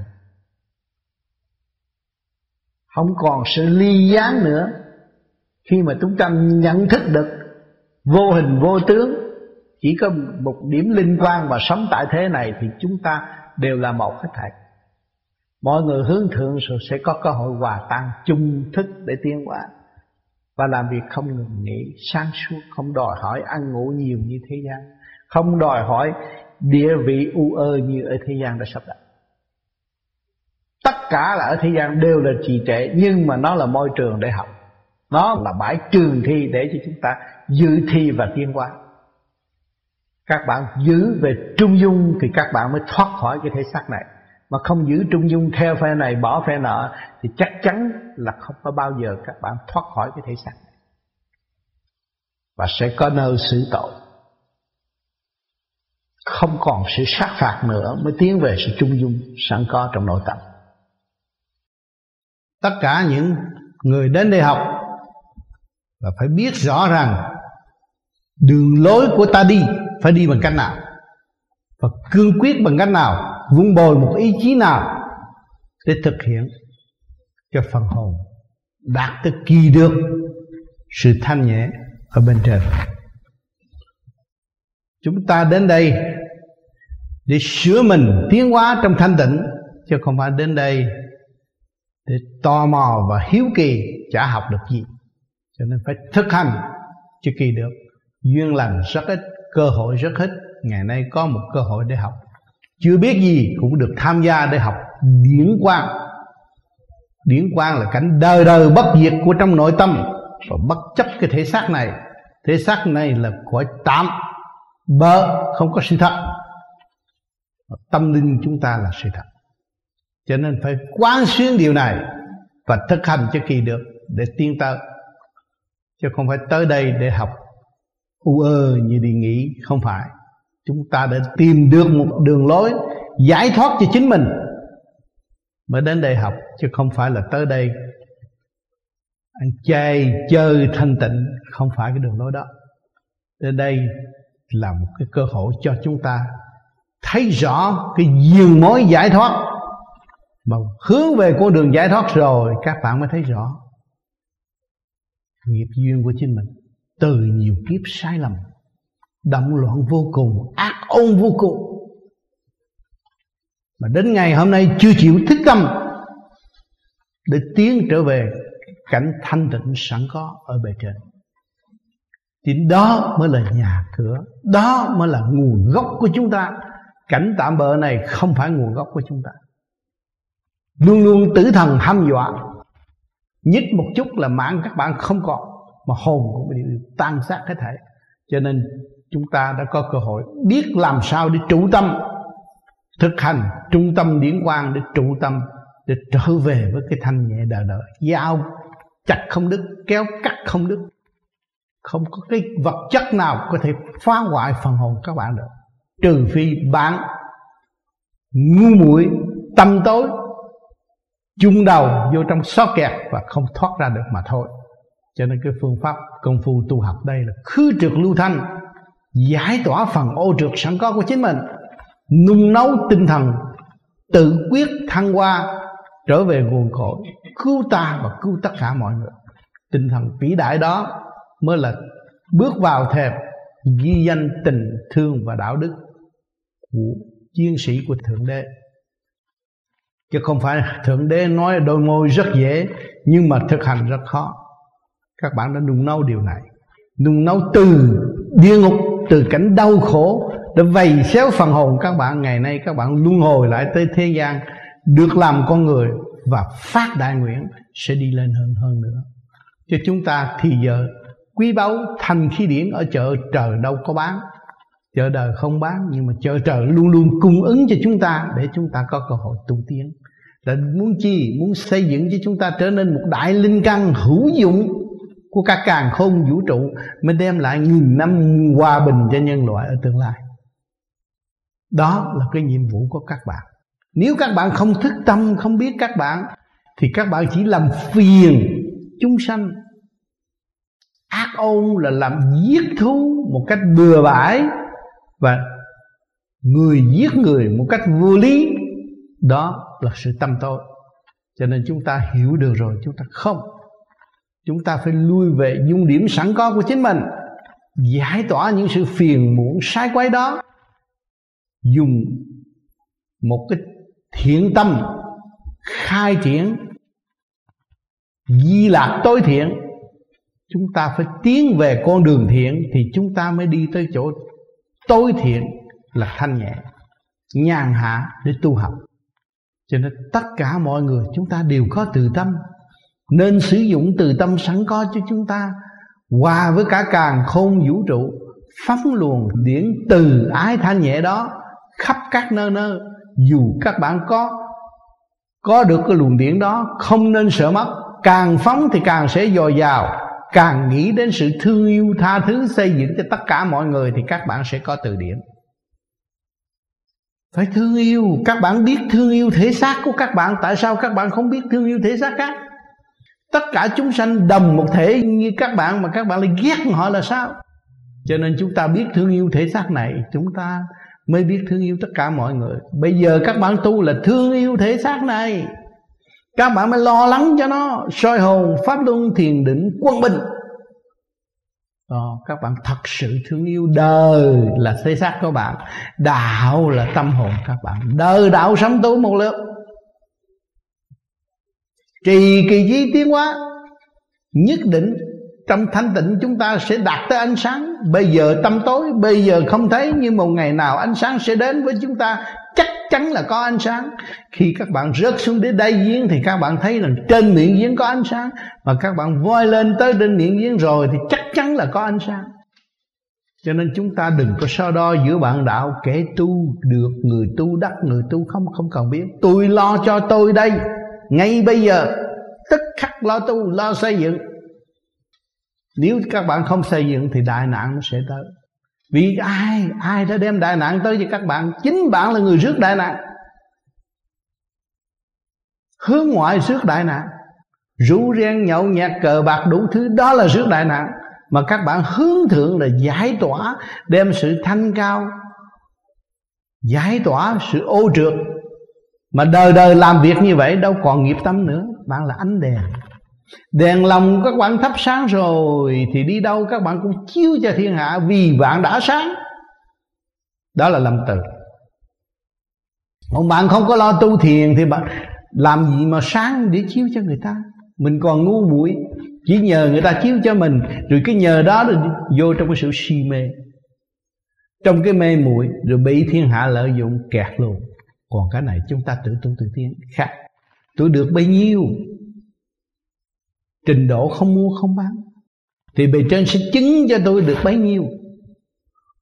không còn sự ly gián nữa. Khi mà chúng ta nhận thức được vô hình vô tướng, chỉ có một điểm linh quan và sống tại thế này, thì chúng ta đều là một hết thảy. Mọi người hướng thượng rồi sẽ có cơ hội hòa tan chung thức để tiến hóa, và làm việc không ngừng nghỉ, sáng suốt, không đòi hỏi ăn ngủ nhiều như thế gian, không đòi hỏi địa vị u ơ như ở thế gian đã sắp đặt. Tất cả là ở thế gian đều là trì trệ, nhưng mà nó là môi trường để học, nó là bãi trường thi để cho chúng ta dự thi và tiến hóa. Các bạn giữ về trung dung thì các bạn mới thoát khỏi cái thể xác này. Mà không giữ trung dung theo phe này bỏ phe nọ thì chắc chắn là không có bao giờ các bạn thoát khỏi cái thể xác này, và sẽ có nơi xử tội. Không còn sự sát phạt nữa mới tiến về sự trung dung sẵn có trong nội tâm. Tất cả những người đến đây học và phải biết rõ rằng đường lối của ta đi phải đi bằng cách nào, và cương quyết bằng cách nào, vun bồi một ý chí nào để thực hiện cho phần hồn đạt tới kỳ được sự thanh nhẹ ở bên trên. Chúng ta đến đây để sửa mình tiến hóa trong thanh tịnh, chứ không phải đến đây để tò mò và hiếu kỳ chả học được gì. Cho nên phải thực hành cho kỳ được. Duyên lành rất ít, cơ hội rất ít. Ngày nay có một cơ hội để học, chưa biết gì cũng được tham gia để học điển quang. Điển quang là cảnh đời đời bất diệt của trong nội tâm, và bất chấp cái thể xác này. Thể xác này là cõi tạm bợ, không có sự thật. Tâm linh chúng ta là sự thật. Cho nên phải quán xuyến điều này và thực hành cho kỳ được để tiến tới, chứ không phải tới đây để học u ơ như đi nghĩ. Không phải. Chúng ta đã tìm được một đường lối giải thoát cho chính mình mới đến đây học, chứ không phải là tới đây ăn chay chơi thanh tịnh. Không phải cái đường lối đó. Đến đây là một cái cơ hội cho chúng ta thấy rõ cái diền mối giải thoát, mà hướng về con đường giải thoát rồi các bạn mới thấy rõ nghiệp duyên của chính mình. Từ nhiều kiếp sai lầm, động loạn vô cùng, ác ôn vô cùng, mà đến ngày hôm nay chưa chịu thức tâm để tiến trở về cảnh thanh tịnh sẵn có ở bề trên. Thì đó mới là nhà cửa, đó mới là nguồn gốc của chúng ta. Cảnh tạm bợ này không phải nguồn gốc của chúng ta. Luôn luôn tử thần hăm dọa, nhích một chút là mạng các bạn không còn, mà hồn cũng bị tan xác hết thảy. Cho nên chúng ta đã có cơ hội biết làm sao để trụ tâm, thực hành trung tâm điển quang để trụ tâm, để trở về với cái thanh nhẹ đời đời. Dao chặt không đứt, kéo cắt không đứt. Không có cái vật chất nào có thể phá hoại phần hồn các bạn được, trừ phi bạn ngu muội tâm tối, chung đầu vô trong xó kẹt và không thoát ra được mà thôi. Cho nên cái phương pháp công phu tu học đây là khứ trượt lưu thanh, giải tỏa phần ô trượt sẵn có của chính mình, nung nấu tinh thần tự quyết thăng hoa, trở về nguồn cội, cứu ta và cứu tất cả mọi người. Tinh thần vĩ đại đó mới là bước vào thềm ghi danh tình thương và đạo đức của chiến sĩ của Thượng Đế. Chứ không phải Thượng Đế nói đôi môi rất dễ, nhưng mà thực hành rất khó. Các bạn đã nung nấu điều này, nung nấu từ địa ngục, từ cảnh đau khổ để vầy xéo phần hồn các bạn. Ngày nay các bạn luân hồi lại tới thế gian, được làm con người và phát đại nguyện sẽ đi lên hơn hơn nữa. Cho chúng ta thì giờ quý báu thành khí điển ở chợ trời đâu có bán, chợ đời không bán, nhưng mà chợ trời luôn luôn cung ứng cho chúng ta để chúng ta có cơ hội tu tiến. Là muốn chi? Muốn xây dựng cho chúng ta trở nên một đại linh căn hữu dụng của cả càn khôn vũ trụ, mới đem lại nghìn năm hòa bình cho nhân loại ở tương lai. Đó là cái nhiệm vụ của các bạn. Nếu các bạn không thức tâm, không biết các bạn, thì các bạn chỉ làm phiền chúng sanh. Ác ôn là làm giết thú một cách bừa bãi, và người giết người một cách vô lý. Đó là sự tâm tối. Cho nên chúng ta hiểu được rồi, chúng ta không. Chúng ta phải lui về dung điểm sẵn có của chính mình, giải tỏa những sự phiền muộn sai quấy đó, dùng một cái thiện tâm khai triển di lạc tối thiện. Chúng ta phải tiến về con đường thiện, thì chúng ta mới đi tới chỗ tối thiện là thanh nhẹ, nhàn hạ để tu học. Cho nên tất cả mọi người chúng ta đều có từ tâm, nên sử dụng từ tâm sẵn có cho chúng ta, hòa với cả càn khôn vũ trụ, phóng luồng điển từ ái thanh nhẹ đó khắp các nơi nơi. Dù các bạn có có được cái luồng điển đó, không nên sợ mất. Càng phóng thì càng sẽ dồi dào, càng nghĩ đến sự thương yêu tha thứ xây dựng cho tất cả mọi người, thì các bạn sẽ có từ điển. Phải thương yêu. Các bạn biết thương yêu thể xác của các bạn, tại sao các bạn không biết thương yêu thể xác khác? Tất cả chúng sanh đồng một thể như các bạn, mà các bạn lại ghét họ là sao? Cho nên chúng ta biết thương yêu thể xác này, chúng ta mới biết thương yêu tất cả mọi người. Bây giờ các bạn tu là thương yêu thể xác này, các bạn mới lo lắng cho nó soi hồn, pháp luân, thiền định, quân bình. Đó, các bạn thật sự thương yêu. Đời là thể xác của bạn, đạo là tâm hồn các bạn. Đời đạo sống tu một lượt, trì kỳ trí tiến hóa, nhất định trong thanh tịnh chúng ta sẽ đạt tới ánh sáng. Bây giờ tâm tối, bây giờ không thấy, nhưng một ngày nào ánh sáng sẽ đến với chúng ta. Chắc chắn là có ánh sáng. Khi các bạn rớt xuống đến đáy giếng thì các bạn thấy rằng trên miệng giếng có ánh sáng, mà các bạn voi lên tới trên miệng giếng rồi thì chắc chắn là có ánh sáng. Cho nên chúng ta đừng có so đo giữa bạn đạo, kẻ tu được, người tu đắc, người tu không, không cần biết. Tôi lo cho tôi đây, ngay bây giờ, tức khắc lo tu, lo xây dựng. Nếu các bạn không xây dựng thì đại nạn nó sẽ tới. Vì ai Ai đã đem đại nạn tới cho các bạn? Chính bạn là người rước đại nạn. Hướng ngoại rước đại nạn, rượu ren nhậu nhẹt cờ bạc đủ thứ, đó là rước đại nạn. Mà các bạn hướng thượng là giải tỏa, đem sự thanh cao, giải tỏa sự ô trượt. Mà đời đời làm việc như vậy đâu còn nghiệp tâm nữa. Bạn là ánh đèn. Đèn lòng các bạn thắp sáng rồi thì đi đâu các bạn cũng chiếu cho thiên hạ, vì bạn đã sáng. Đó là lâm từ. Còn bạn không có lo tu thiền thì bạn làm gì mà sáng để chiếu cho người ta? Mình còn ngu muội, chỉ nhờ người ta chiếu cho mình, rồi cái nhờ đó rồi vô trong cái sự si mê, trong cái mê muội, rồi bị thiên hạ lợi dụng kẹt luôn. Còn cái này chúng ta tự tu tự tiến khác. Tôi được bấy nhiêu, trình độ không mua không bán, thì bề trên sẽ chứng cho tôi được bấy nhiêu.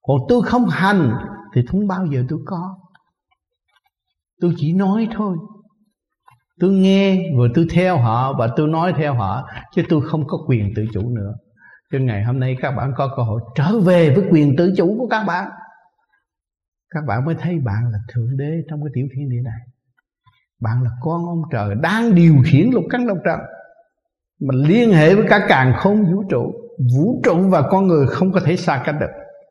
Còn tôi không hành thì không bao giờ tôi có. Tôi chỉ nói thôi. Tôi nghe rồi tôi theo họ và tôi nói theo họ, chứ tôi không có quyền tự chủ nữa. Cho ngày hôm nay các bạn có cơ hội trở về với quyền tự chủ của các bạn. Các bạn mới thấy bạn là Thượng Đế trong cái tiểu thiên địa này. Bạn là con ông trời đang điều khiển lục căn lục trần, mà liên hệ với cả càn khôn vũ trụ. Vũ trụ và con người không có thể xa cách được.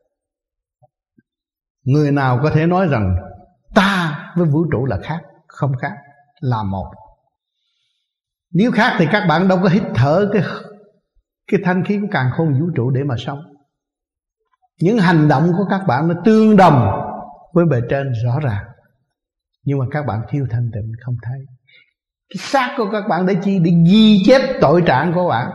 Người nào có thể nói rằng ta với vũ trụ là khác? Không khác, là một. Nếu khác thì các bạn đâu có hít thở cái, cái thanh khí của càn khôn vũ trụ để mà sống. Những hành động của các bạn nó tương đồng với bề trên rõ ràng, nhưng mà các bạn thiếu thanh tịnh không thấy. Cái xác của các bạn để chi? Để ghi chép tội trạng của bạn.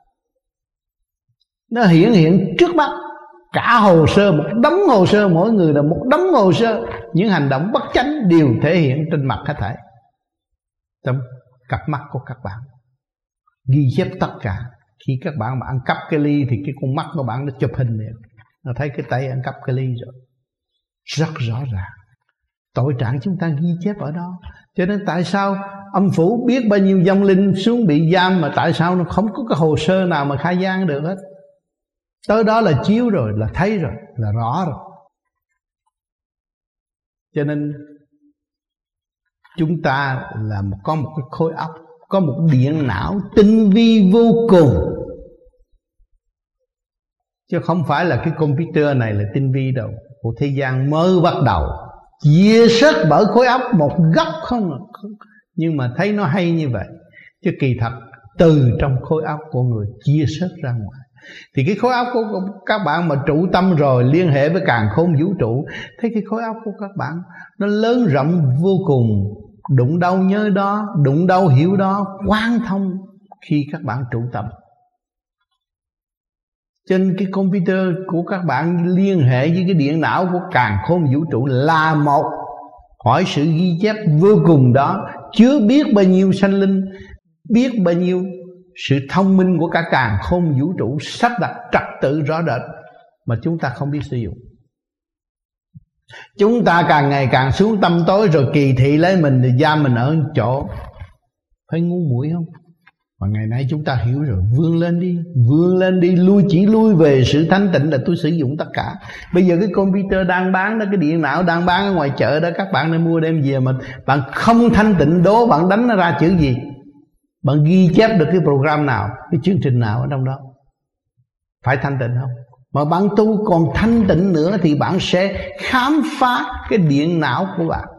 Nó hiện hiện trước mắt. Cả hồ sơ, một đống hồ sơ, mỗi người là một đống hồ sơ. Những hành động bất chánh đều thể hiện trên mặt hết thảy, trong cặp mắt của các bạn. Ghi chép tất cả. Khi các bạn mà ăn cắp cái ly thì cái con mắt của bạn nó chụp hình liền. Nó thấy cái tay ăn cắp cái ly rồi. Rất rõ ràng. Tội trạng chúng ta ghi chép ở đó. Cho nên tại sao âm phủ biết bao nhiêu vong linh xuống bị giam, mà tại sao nó không có cái hồ sơ nào mà khai gian được hết? Tới đó là chiếu rồi, là thấy rồi, là rõ rồi. Cho nên chúng ta là một, có một cái khối óc, có một điện não tinh vi vô cùng, chứ không phải là cái computer này là tinh vi đâu. Của thế gian mới bắt đầu chia sớt bởi khối óc một góc không, nhưng mà thấy nó hay như vậy. Chứ kỳ thật từ trong khối óc của người chia sớt ra ngoài. Thì cái khối óc của các bạn mà trụ tâm rồi, liên hệ với càn khôn vũ trụ, thấy cái khối óc của các bạn nó lớn rộng vô cùng. Đụng đâu nhớ đó, đụng đâu hiểu đó, quán thông khi các bạn trụ tâm. Trên cái computer của các bạn liên hệ với cái điện não của càn khôn vũ trụ là một. Hỏi sự ghi chép vô cùng đó chứa biết bao nhiêu sanh linh, biết bao nhiêu sự thông minh của cả càn khôn vũ trụ sắp đặt trật tự rõ rệt mà chúng ta không biết sử dụng. Chúng ta càng ngày càng xuống tâm tối, rồi kỳ thị lấy mình thì giam mình ở chỗ. Phải ngu muội không? Mà ngày nay chúng ta hiểu rồi, vươn lên đi, vươn lên đi, lui chỉ lui về sự thanh tịnh là tôi sử dụng tất cả. Bây giờ cái computer đang bán đó, cái điện não đang bán ở ngoài chợ đó, các bạn nên mua đem về, mà bạn không thanh tịnh đố bạn đánh nó ra chữ gì? Bạn ghi chép được cái program nào, cái chương trình nào ở trong đó? Phải thanh tịnh không? Mà bạn tu còn thanh tịnh nữa thì bạn sẽ khám phá cái điện não của bạn.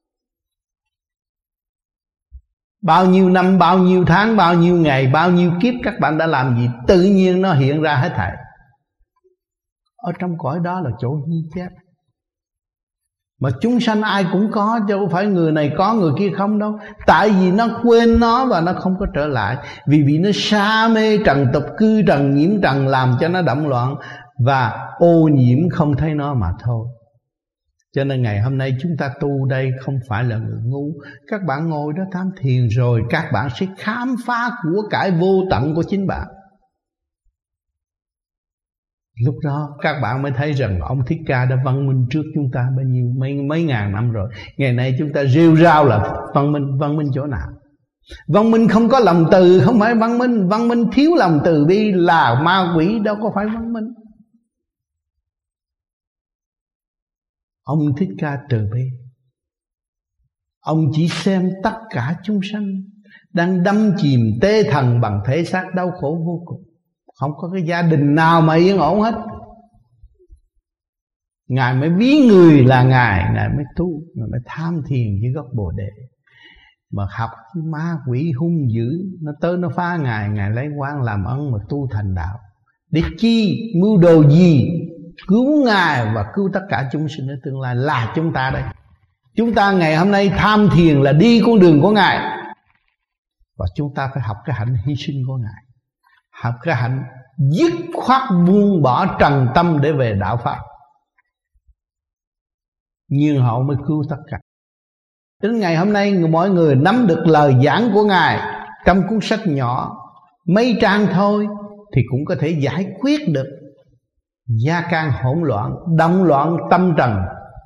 Bao nhiêu năm, bao nhiêu tháng, bao nhiêu ngày, bao nhiêu kiếp các bạn đã làm gì, tự nhiên nó hiện ra hết thảy. Ở trong cõi đó là chỗ ghi chép. Mà chúng sanh ai cũng có, chứ không phải người này có người kia không đâu. Tại vì nó quên nó và nó không có trở lại. Vì vì nó sa mê trần tục, cư trần nhiễm trần, làm cho nó động loạn và ô nhiễm không thấy nó mà thôi. Cho nên ngày hôm nay chúng ta tu đây không phải là người ngu. Các bạn ngồi đó tham thiền rồi, các bạn sẽ khám phá của cải vô tận của chính bạn. Lúc đó các bạn mới thấy rằng ông Thích Ca đã văn minh trước chúng ta bao nhiêu mấy, mấy ngàn năm rồi. Ngày nay chúng ta rêu rao là văn minh. Văn minh chỗ nào? Văn minh không có lòng từ không phải văn minh. Văn minh thiếu lòng từ bi là ma quỷ, đâu có phải văn minh. Ông Thích Ca từ bi, ông chỉ xem tất cả chúng sanh đang đâm chìm tê thần bằng thể xác đau khổ vô cùng. Không có cái gia đình nào mà yên ổn hết. Ngài mới ví người là Ngài, Ngài mới tu, Ngài mới tham thiền với gốc Bồ Đề. Mà học với ma quỷ hung dữ, nó tới nó phá Ngài, Ngài lấy quan làm ân mà tu thành đạo. Để chi, mưu đồ gì? Cứu Ngài và cứu tất cả chúng sinh ở tương lai là chúng ta đây. Chúng ta ngày hôm nay tham thiền là đi con đường của Ngài. Và chúng ta phải học cái hạnh hy sinh của Ngài, học cái hạnh dứt khoát buông bỏ trần tâm để về đạo Pháp. Nhưng họ mới cứu tất cả. Đến ngày hôm nay mọi người nắm được lời giảng của Ngài trong cuốn sách nhỏ mấy trang thôi thì cũng có thể giải quyết được gia can hỗn loạn, động loạn tâm trần.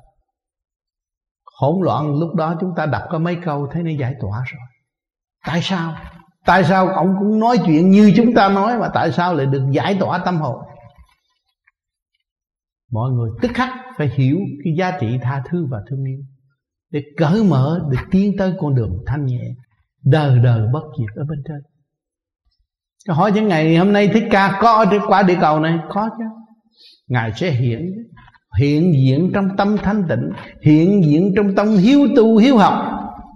Hỗn loạn lúc đó chúng ta đọc có mấy câu thấy nó giải tỏa rồi. Tại sao? Tại sao ông cũng nói chuyện như chúng ta nói, mà tại sao lại được giải tỏa tâm hồn? Mọi người tức khắc phải hiểu cái giá trị tha thứ và thương yêu, để cởi mở, để tiến tới con đường thanh nhẹ, đời đời bất diệt ở bên trên. Câu hỏi những ngày hôm nay Thích Ca có ở trên quả địa cầu này? Có chứ. Ngài sẽ hiện hiện diện trong tâm thanh tịnh, hiện diện trong tâm hiếu tu hiếu học.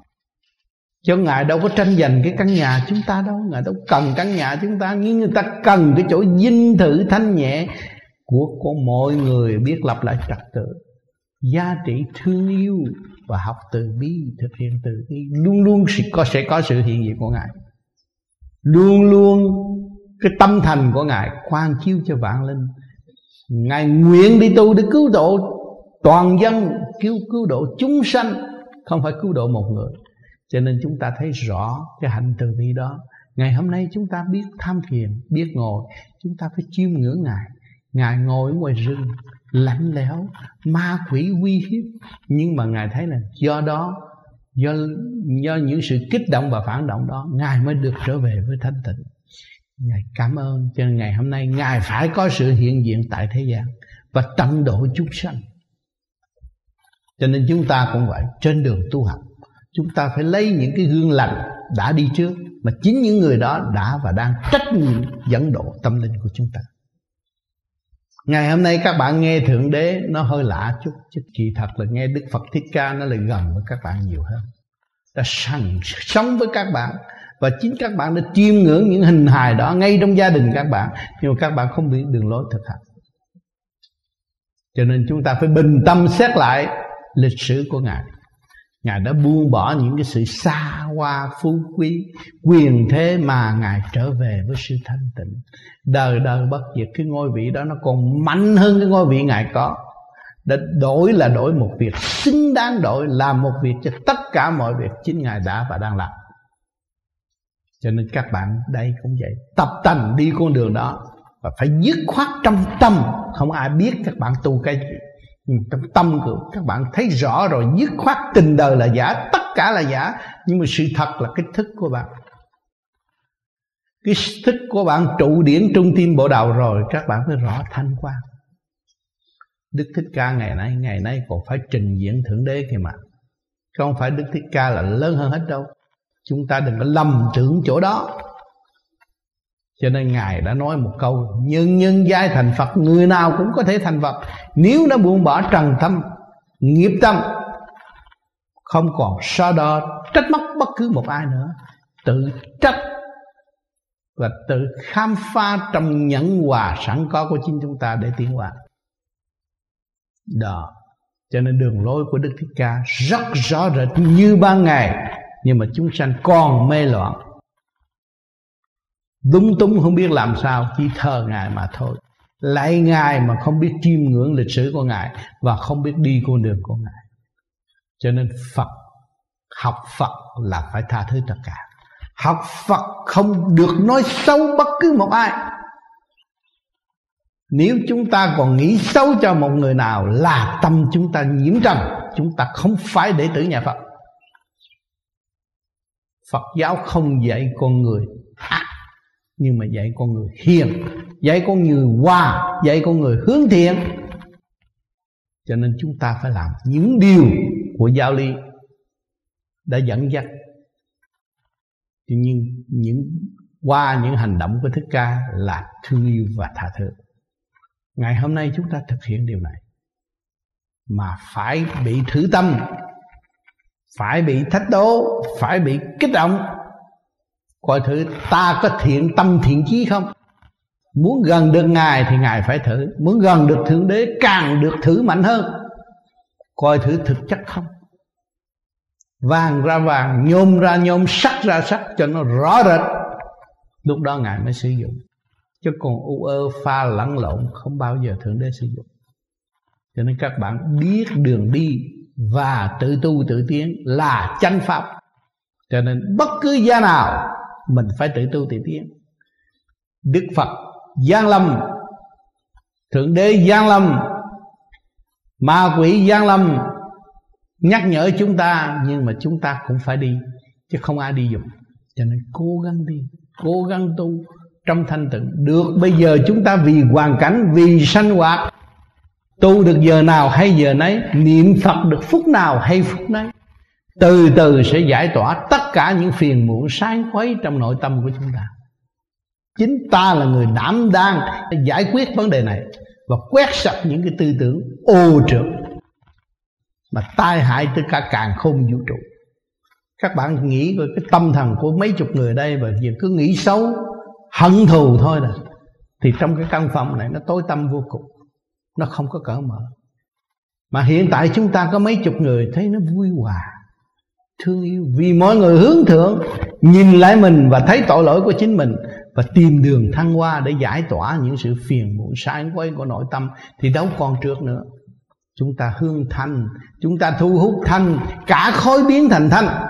Cho Ngài đâu có tranh giành cái căn nhà chúng ta đâu. Ngài đâu cần căn nhà chúng ta, nhưng người ta cần cái chỗ dinh thự thanh nhẹ của con mọi người biết lập lại trật tự, giá trị thương yêu và học từ bi, thực hiện từ bi. Luôn luôn sẽ có, sẽ có sự hiện diện của Ngài. Luôn luôn cái tâm thành của Ngài quang chiếu cho vạn linh. Ngài nguyện đi tu để cứu độ toàn dân, cứu cứu độ chúng sanh, không phải cứu độ một người. Cho nên chúng ta thấy rõ cái hạnh từ bi đó. Ngày hôm nay chúng ta biết tham thiền, biết ngồi, chúng ta phải chiêm ngưỡng Ngài. Ngài ngồi ngoài rừng lạnh lẽo, ma quỷ uy hiếp, nhưng mà Ngài thấy là do đó, do, do những sự kích động và phản động đó, Ngài mới được trở về với thanh tịnh. Ngài cảm ơn. Cho nên ngày hôm nay Ngài phải có sự hiện diện tại thế gian và tận độ chúng sanh. Cho nên chúng ta cũng vậy. Trên đường tu học, chúng ta phải lấy những cái gương lành đã đi trước, mà chính những người đó đã và đang trách nhiệm dẫn độ tâm linh của chúng ta. Ngày hôm nay các bạn nghe Thượng Đế nó hơi lạ chút, chứ kỳ thật là nghe Đức Phật Thích Ca nó lại gần với các bạn nhiều hơn. Đã sẵn sống với các bạn, và chính các bạn đã chiêm ngưỡng những hình hài đó ngay trong gia đình các bạn, nhưng mà các bạn không biết đường lối thực hành. Cho nên chúng ta phải bình tâm xét lại lịch sử của Ngài. Ngài đã buông bỏ những cái sự xa hoa phú quý, quyền thế, mà Ngài trở về với sự thanh tịnh, đời đời bất diệt. Cái ngôi vị đó nó còn mạnh hơn cái ngôi vị Ngài có. Đã đổi là đổi một việc xứng đáng đổi, làm một việc cho tất cả mọi việc chính Ngài đã và đang làm. Cho nên các bạn đây cũng vậy, tập tành đi con đường đó, và phải dứt khoát trong tâm. Không ai biết các bạn tu cái gì, nhưng trong tâm của các bạn thấy rõ rồi, dứt khoát tình đời là giả, tất cả là giả. Nhưng mà sự thật là cái thức của bạn. Cái thức của bạn trụ điển trung tim bộ đầu rồi, các bạn mới rõ thanh quan. Đức Thích Ca ngày nay ngày nay còn phải trình diễn Thượng Đế kìa mà. Không phải Đức Thích Ca là lớn hơn hết đâu. Chúng ta đừng có lầm tưởng chỗ đó. Cho nên Ngài đã nói một câu: nhân nhân giai thành Phật, người nào cũng có thể thành Phật, nếu nó buông bỏ trần tâm, nghiệp tâm, không còn so đo trách móc bất cứ một ai nữa, tự trách và tự khám phá trong nhẫn hòa sẵn có của chính chúng ta để tiến hóa. Đó. Cho nên đường lối của Đức Thích Ca rất rõ rệt như ban ngày, nhưng mà chúng sanh còn mê loạn, lung tung không biết làm sao, chỉ thờ Ngài mà thôi. Lại Ngài mà không biết chiêm ngưỡng lịch sử của Ngài, và không biết đi con đường của Ngài. Cho nên Phật, học Phật là phải tha thứ tất cả. Học Phật không được nói xấu bất cứ một ai. Nếu chúng ta còn nghĩ xấu cho một người nào là tâm chúng ta nhiễm trần. Chúng ta không phải đệ tử nhà Phật. Phật giáo không dạy con người ác, nhưng mà dạy con người hiền, dạy con người hòa, dạy con người hướng thiện. Cho nên chúng ta phải làm những điều của giáo lý đã dẫn dắt. Nhưng những qua những hành động của Thích Ca là thương yêu và tha thứ. Ngày hôm nay chúng ta thực hiện điều này, mà phải bị thử tâm, phải bị thách đố, phải bị kích động. Coi thử ta có thiện tâm thiện chí không. Muốn gần được Ngài thì Ngài phải thử. Muốn gần được Thượng Đế càng được thử mạnh hơn. Coi thử thực chất không. Vàng ra vàng, nhôm ra nhôm, sắt ra sắt, cho nó rõ rệt. Lúc đó Ngài mới sử dụng. Chứ còn u ơ pha lẫn lộn không bao giờ Thượng Đế sử dụng. Cho nên các bạn biết đường đi và tự tu tự tiến là chánh pháp. Cho nên bất cứ gia nào mình phải tự tu tự tiến. Đức Phật giáng lâm Thượng Đế giáng lâm, ma quỷ giáng lâm nhắc nhở chúng ta, nhưng mà chúng ta cũng phải đi, chứ không ai đi giùm. Cho nên cố gắng đi, cố gắng tu trong thanh tịnh. Được bây giờ chúng ta vì hoàn cảnh, vì sanh hoạt, tu được giờ nào hay giờ nấy, niệm Phật được phút nào hay phút nấy, từ từ sẽ giải tỏa tất cả những phiền muộn sáng khuấy trong nội tâm của chúng ta. Chính ta là người đảm đang giải quyết vấn đề này và quét sạch những cái tư tưởng ô trượt mà tai hại tới cả càn khôn vũ trụ. Các bạn nghĩ coi cái tâm thần của mấy chục người đây và giờ cứ nghĩ xấu, hận thù thôi nè, thì trong cái căn phòng này nó tối tăm vô cùng, nó không có cởi mở. Mà hiện tại chúng ta có mấy chục người thấy nó vui hòa, thương yêu, vì mọi người hướng thượng, nhìn lại mình và thấy tội lỗi của chính mình và tìm đường thăng hoa để giải tỏa những sự phiền muộn sáng quấy của nội tâm, thì đâu còn trượt nữa. Chúng ta hương thanh, chúng ta thu hút thanh, cả khối biến thành thanh,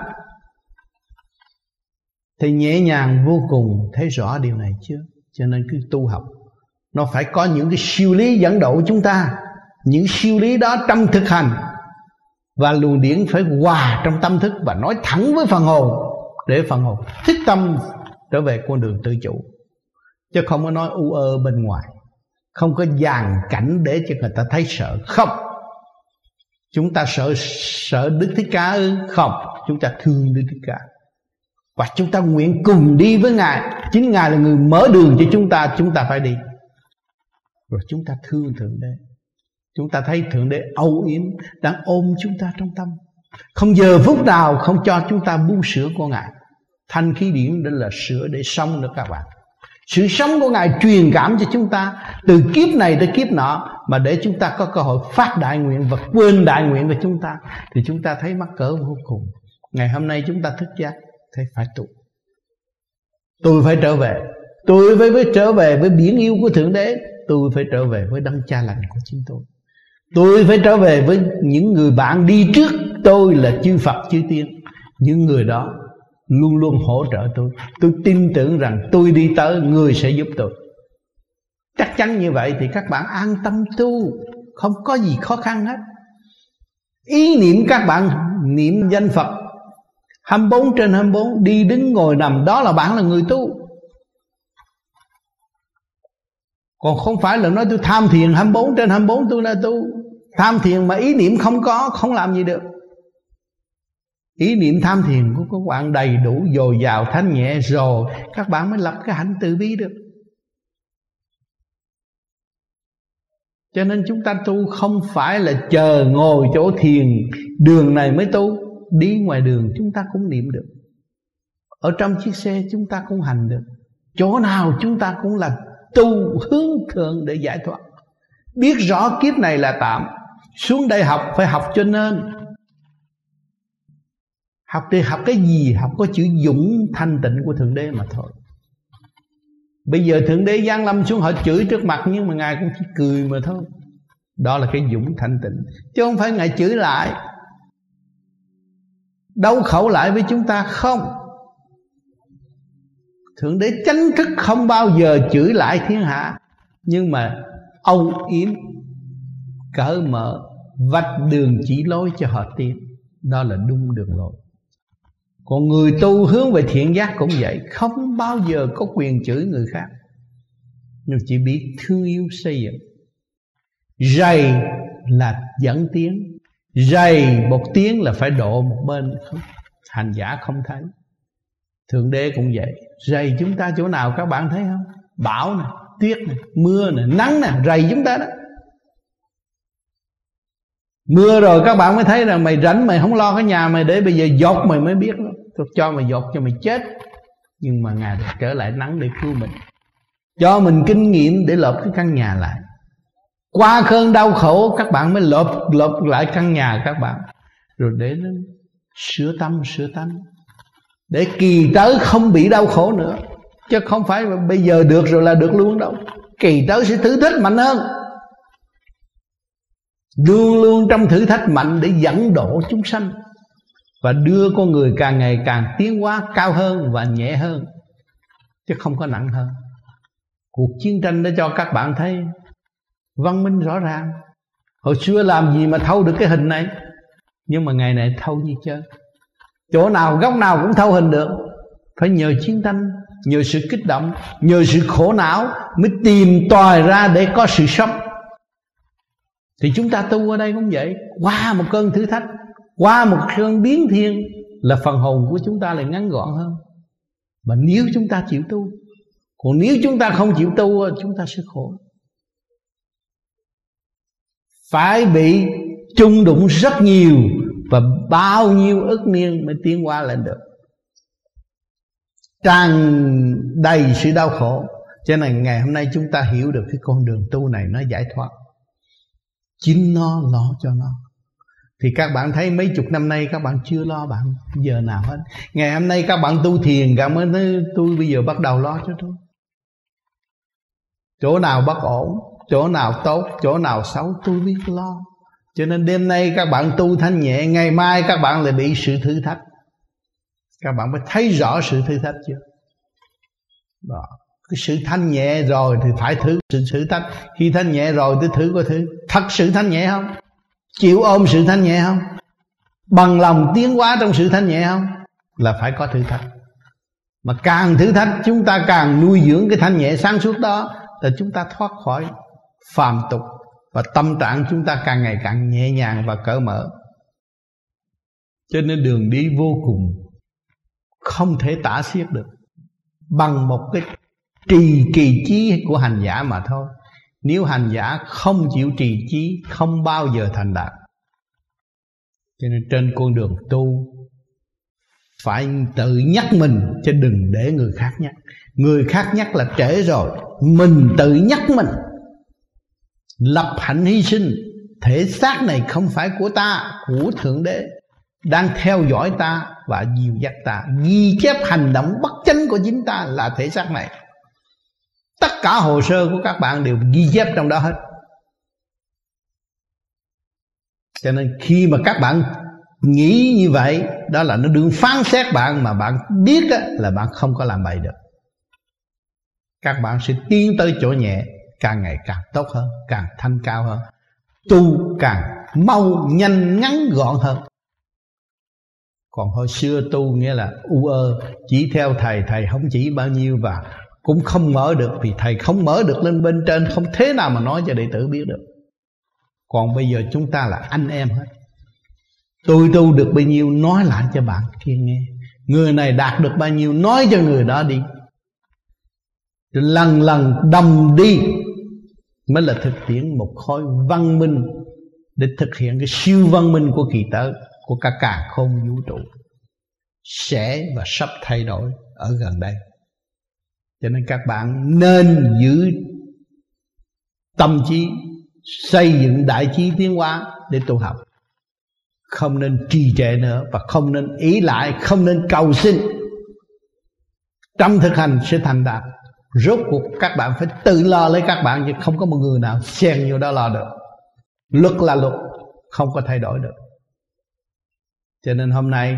thì nhẹ nhàng vô cùng. Thấy rõ điều này chưa? Cho nên cứ tu học, nó phải có những cái siêu lý dẫn độ chúng ta. Những siêu lý đó trong thực hành, và luồng điển phải hòa trong tâm thức và nói thẳng với phần hồn, để phần hồn thích tâm trở về con đường tự chủ, chứ không có nói u ơ bên ngoài, không có dàn cảnh để cho người ta thấy sợ. Không, chúng ta sợ sợ Đức Thích Ca ư? Không, chúng ta thương Đức Thích Ca và chúng ta nguyện cùng đi với Ngài. Chính Ngài là người mở đường cho chúng ta, chúng ta phải đi. Rồi chúng ta thương Thượng Đế. Chúng ta thấy Thượng Đế âu yếm đang ôm chúng ta trong tâm, không giờ phút nào không cho chúng ta buông sữa của Ngài. Thanh khí điển đó là sữa để sống nữa các bạn. Sự sống của Ngài truyền cảm cho chúng ta từ kiếp này tới kiếp nọ, mà để chúng ta có cơ hội phát đại nguyện và quên đại nguyện của chúng ta, thì chúng ta thấy mắc cỡ vô cùng. Ngày hôm nay chúng ta thức giác, thấy phải tu. Tôi phải trở về, tôi phải, phải trở về với biển yêu của Thượng Đế. Tôi phải trở về với đấng cha lành của chính tôi. Tôi phải trở về với những người bạn đi trước tôi là chư Phật chư Tiên. Những người đó luôn luôn hỗ trợ tôi. Tôi tin tưởng rằng tôi đi tới, người sẽ giúp tôi. Chắc chắn như vậy thì các bạn an tâm tu, không có gì khó khăn hết. Ý niệm các bạn niệm danh Phật hai mươi bốn trên hai mươi bốn, đi đứng ngồi nằm, đó là bạn là người tu. Còn không phải là nói tôi tham thiền hai mươi bốn trên hai mươi bốn tôi là tu. Tham thiền mà ý niệm không có, không làm gì được. Ý niệm tham thiền của các bạn đầy đủ, dồi dào, thanh nhẹ, rồi các bạn mới lập cái hạnh từ bi được. Cho nên chúng ta tu không phải là chờ ngồi chỗ thiền đường này mới tu. Đi ngoài đường chúng ta cũng niệm được, ở trong chiếc xe chúng ta cũng hành được, chỗ nào chúng ta cũng là tu hướng thượng để giải thoát. Biết rõ kiếp này là tạm, xuống đây học phải học cho nên. Học thì học cái gì? Học có chữ dũng thanh tịnh của Thượng Đế mà thôi. Bây giờ Thượng Đế giáng lâm xuống họ chửi trước mặt, nhưng mà Ngài cũng chỉ cười mà thôi. Đó là cái dũng thanh tịnh, chứ không phải Ngài chửi lại, đấu khẩu lại với chúng ta. Không, Thượng Đế chánh thức không bao giờ chửi lại thiên hạ, nhưng mà âu yếm, cởi mở, vạch đường chỉ lối cho họ tiến. Đó là đúng đường lối. Còn người tu hướng về thiện giác cũng vậy, không bao giờ có quyền chửi người khác, nhưng chỉ biết thương yêu xây dựng. Rầy là dẫn tiến, rầy một tiếng là phải độ một bên, hành giả không thấy. Thượng Đế cũng vậy, rầy chúng ta chỗ nào các bạn thấy không? Bão nè, tuyết nè, mưa nè, nắng nè, rầy chúng ta đó. Mưa rồi các bạn mới thấy rằng mày rảnh, mày không lo cái nhà mày, để bây giờ dột mày mới biết đó. Tôi cho mày dột cho mày chết. Nhưng mà Ngài trở lại nắng để cứu mình, cho mình kinh nghiệm để lợp cái căn nhà lại. Qua cơn đau khổ các bạn mới lợp, lợp lại căn nhà các bạn, rồi để nó sửa tâm sửa tánh, để kỳ tới không bị đau khổ nữa. Chứ không phải bây giờ được rồi là được luôn đâu. Kỳ tới sẽ thử thách mạnh hơn. Luôn luôn trong thử thách mạnh để dẫn độ chúng sanh, và đưa con người càng ngày càng tiến hóa cao hơn và nhẹ hơn, chứ không có nặng hơn. Cuộc chiến tranh đã cho các bạn thấy văn minh rõ ràng. Hồi xưa làm gì mà thâu được cái hình này, nhưng mà ngày này thâu như chơi. Chỗ nào góc nào cũng thâu hình được. Phải nhờ chiến tranh, nhờ sự kích động, nhờ sự khổ não mới tìm tòi ra để có sự sống. Thì chúng ta tu ở đây cũng vậy. Qua một cơn thử thách, qua một cơn biến thiên là phần hồn của chúng ta lại ngắn gọn hơn. Mà nếu chúng ta chịu tu, còn nếu chúng ta không chịu tu, chúng ta sẽ khổ. Phải bị chung đụng rất nhiều và bao nhiêu ức niên mới tiến qua lên được, tràn đầy sự đau khổ. Cho nên ngày hôm nay chúng ta hiểu được cái con đường tu này nó giải thoát, chính nó lo cho nó. Thì các bạn thấy mấy chục năm nay các bạn chưa lo bạn giờ nào hết. Ngày hôm nay các bạn tu thiền, các bạn nói tôi bây giờ bắt đầu lo cho tôi. Chỗ nào bất ổn, chỗ nào tốt, chỗ nào xấu tôi biết lo. Cho nên đêm nay các bạn tu thanh nhẹ, ngày mai các bạn lại bị sự thử thách. Các bạn phải thấy rõ sự thử thách chưa? Đó. Cái sự thanh nhẹ rồi thì phải thử sự thử thách. Khi thanh nhẹ rồi thì thử coi thử thật sự thanh nhẹ không? Chịu ôm sự thanh nhẹ không? Bằng lòng tiến hóa trong sự thanh nhẹ không? Là phải có thử thách. Mà càng thử thách chúng ta càng nuôi dưỡng cái thanh nhẹ sáng suốt đó, thì chúng ta thoát khỏi phàm tục, và tâm trạng chúng ta càng ngày càng nhẹ nhàng và cởi mở. Cho nên đường đi vô cùng, không thể tả xiết được bằng một cái trì kỳ chí của hành giả mà thôi. Nếu hành giả không chịu trì chí, không bao giờ thành đạt. Cho nên trên con đường tu phải tự nhắc mình, chứ đừng để người khác nhắc. Người khác nhắc là trễ rồi. Mình tự nhắc mình, lập hạnh hy sinh. Thể xác này không phải của ta, của Thượng Đế đang theo dõi ta và dìu dắt ta. Ghi chép hành động bất chánh của chính ta là thể xác này. Tất cả hồ sơ của các bạn đều ghi chép trong đó hết. Cho nên khi mà các bạn nghĩ như vậy, đó là nó đừng phán xét bạn, mà bạn biết là bạn không có làm bậy được. Các bạn sẽ tiến tới chỗ nhẹ, càng ngày càng tốt hơn, càng thanh cao hơn, tu càng mau, nhanh, ngắn gọn hơn. Còn hồi xưa tu nghĩa là u ơ, chỉ theo thầy, thầy không chỉ bao nhiêu và cũng không mở được, vì thầy không mở được lên bên trên, không thế nào mà nói cho đệ tử biết được. Còn bây giờ chúng ta là anh em hết. Tôi tu được bao nhiêu nói lại cho bạn kia nghe, người này đạt được bao nhiêu nói cho người đó đi. Lần lần đồng đi mới là thực tiễn một khối văn minh để thực hiện cái siêu văn minh của kỳ tới, của cả càn khôn vũ trụ sẽ và sắp thay đổi ở gần đây. Cho nên các bạn nên giữ tâm trí, xây dựng đại trí tiến hóa để tu học. Không nên trì trệ nữa, và không nên ý lại, không nên cầu xin. Trong thực hành sẽ thành đạt. Rốt cuộc các bạn phải tự lo lấy các bạn, chứ không có một người nào xen vô đó lo được. Luật là luật, không có thay đổi được. Cho nên hôm nay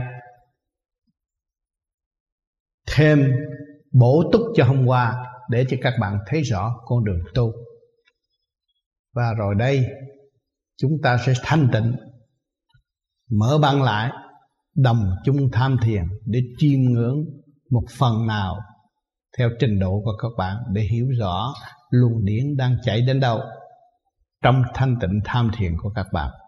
thêm bổ túc cho hôm qua, để cho các bạn thấy rõ con đường tu. Và rồi đây chúng ta sẽ thanh tịnh, mở băng lại, đồng chung tham thiền để chiêm ngưỡng một phần nào theo trình độ của các bạn, để hiểu rõ luồng điển đang chạy đến đâu trong thanh tịnh tham thiền của các bạn.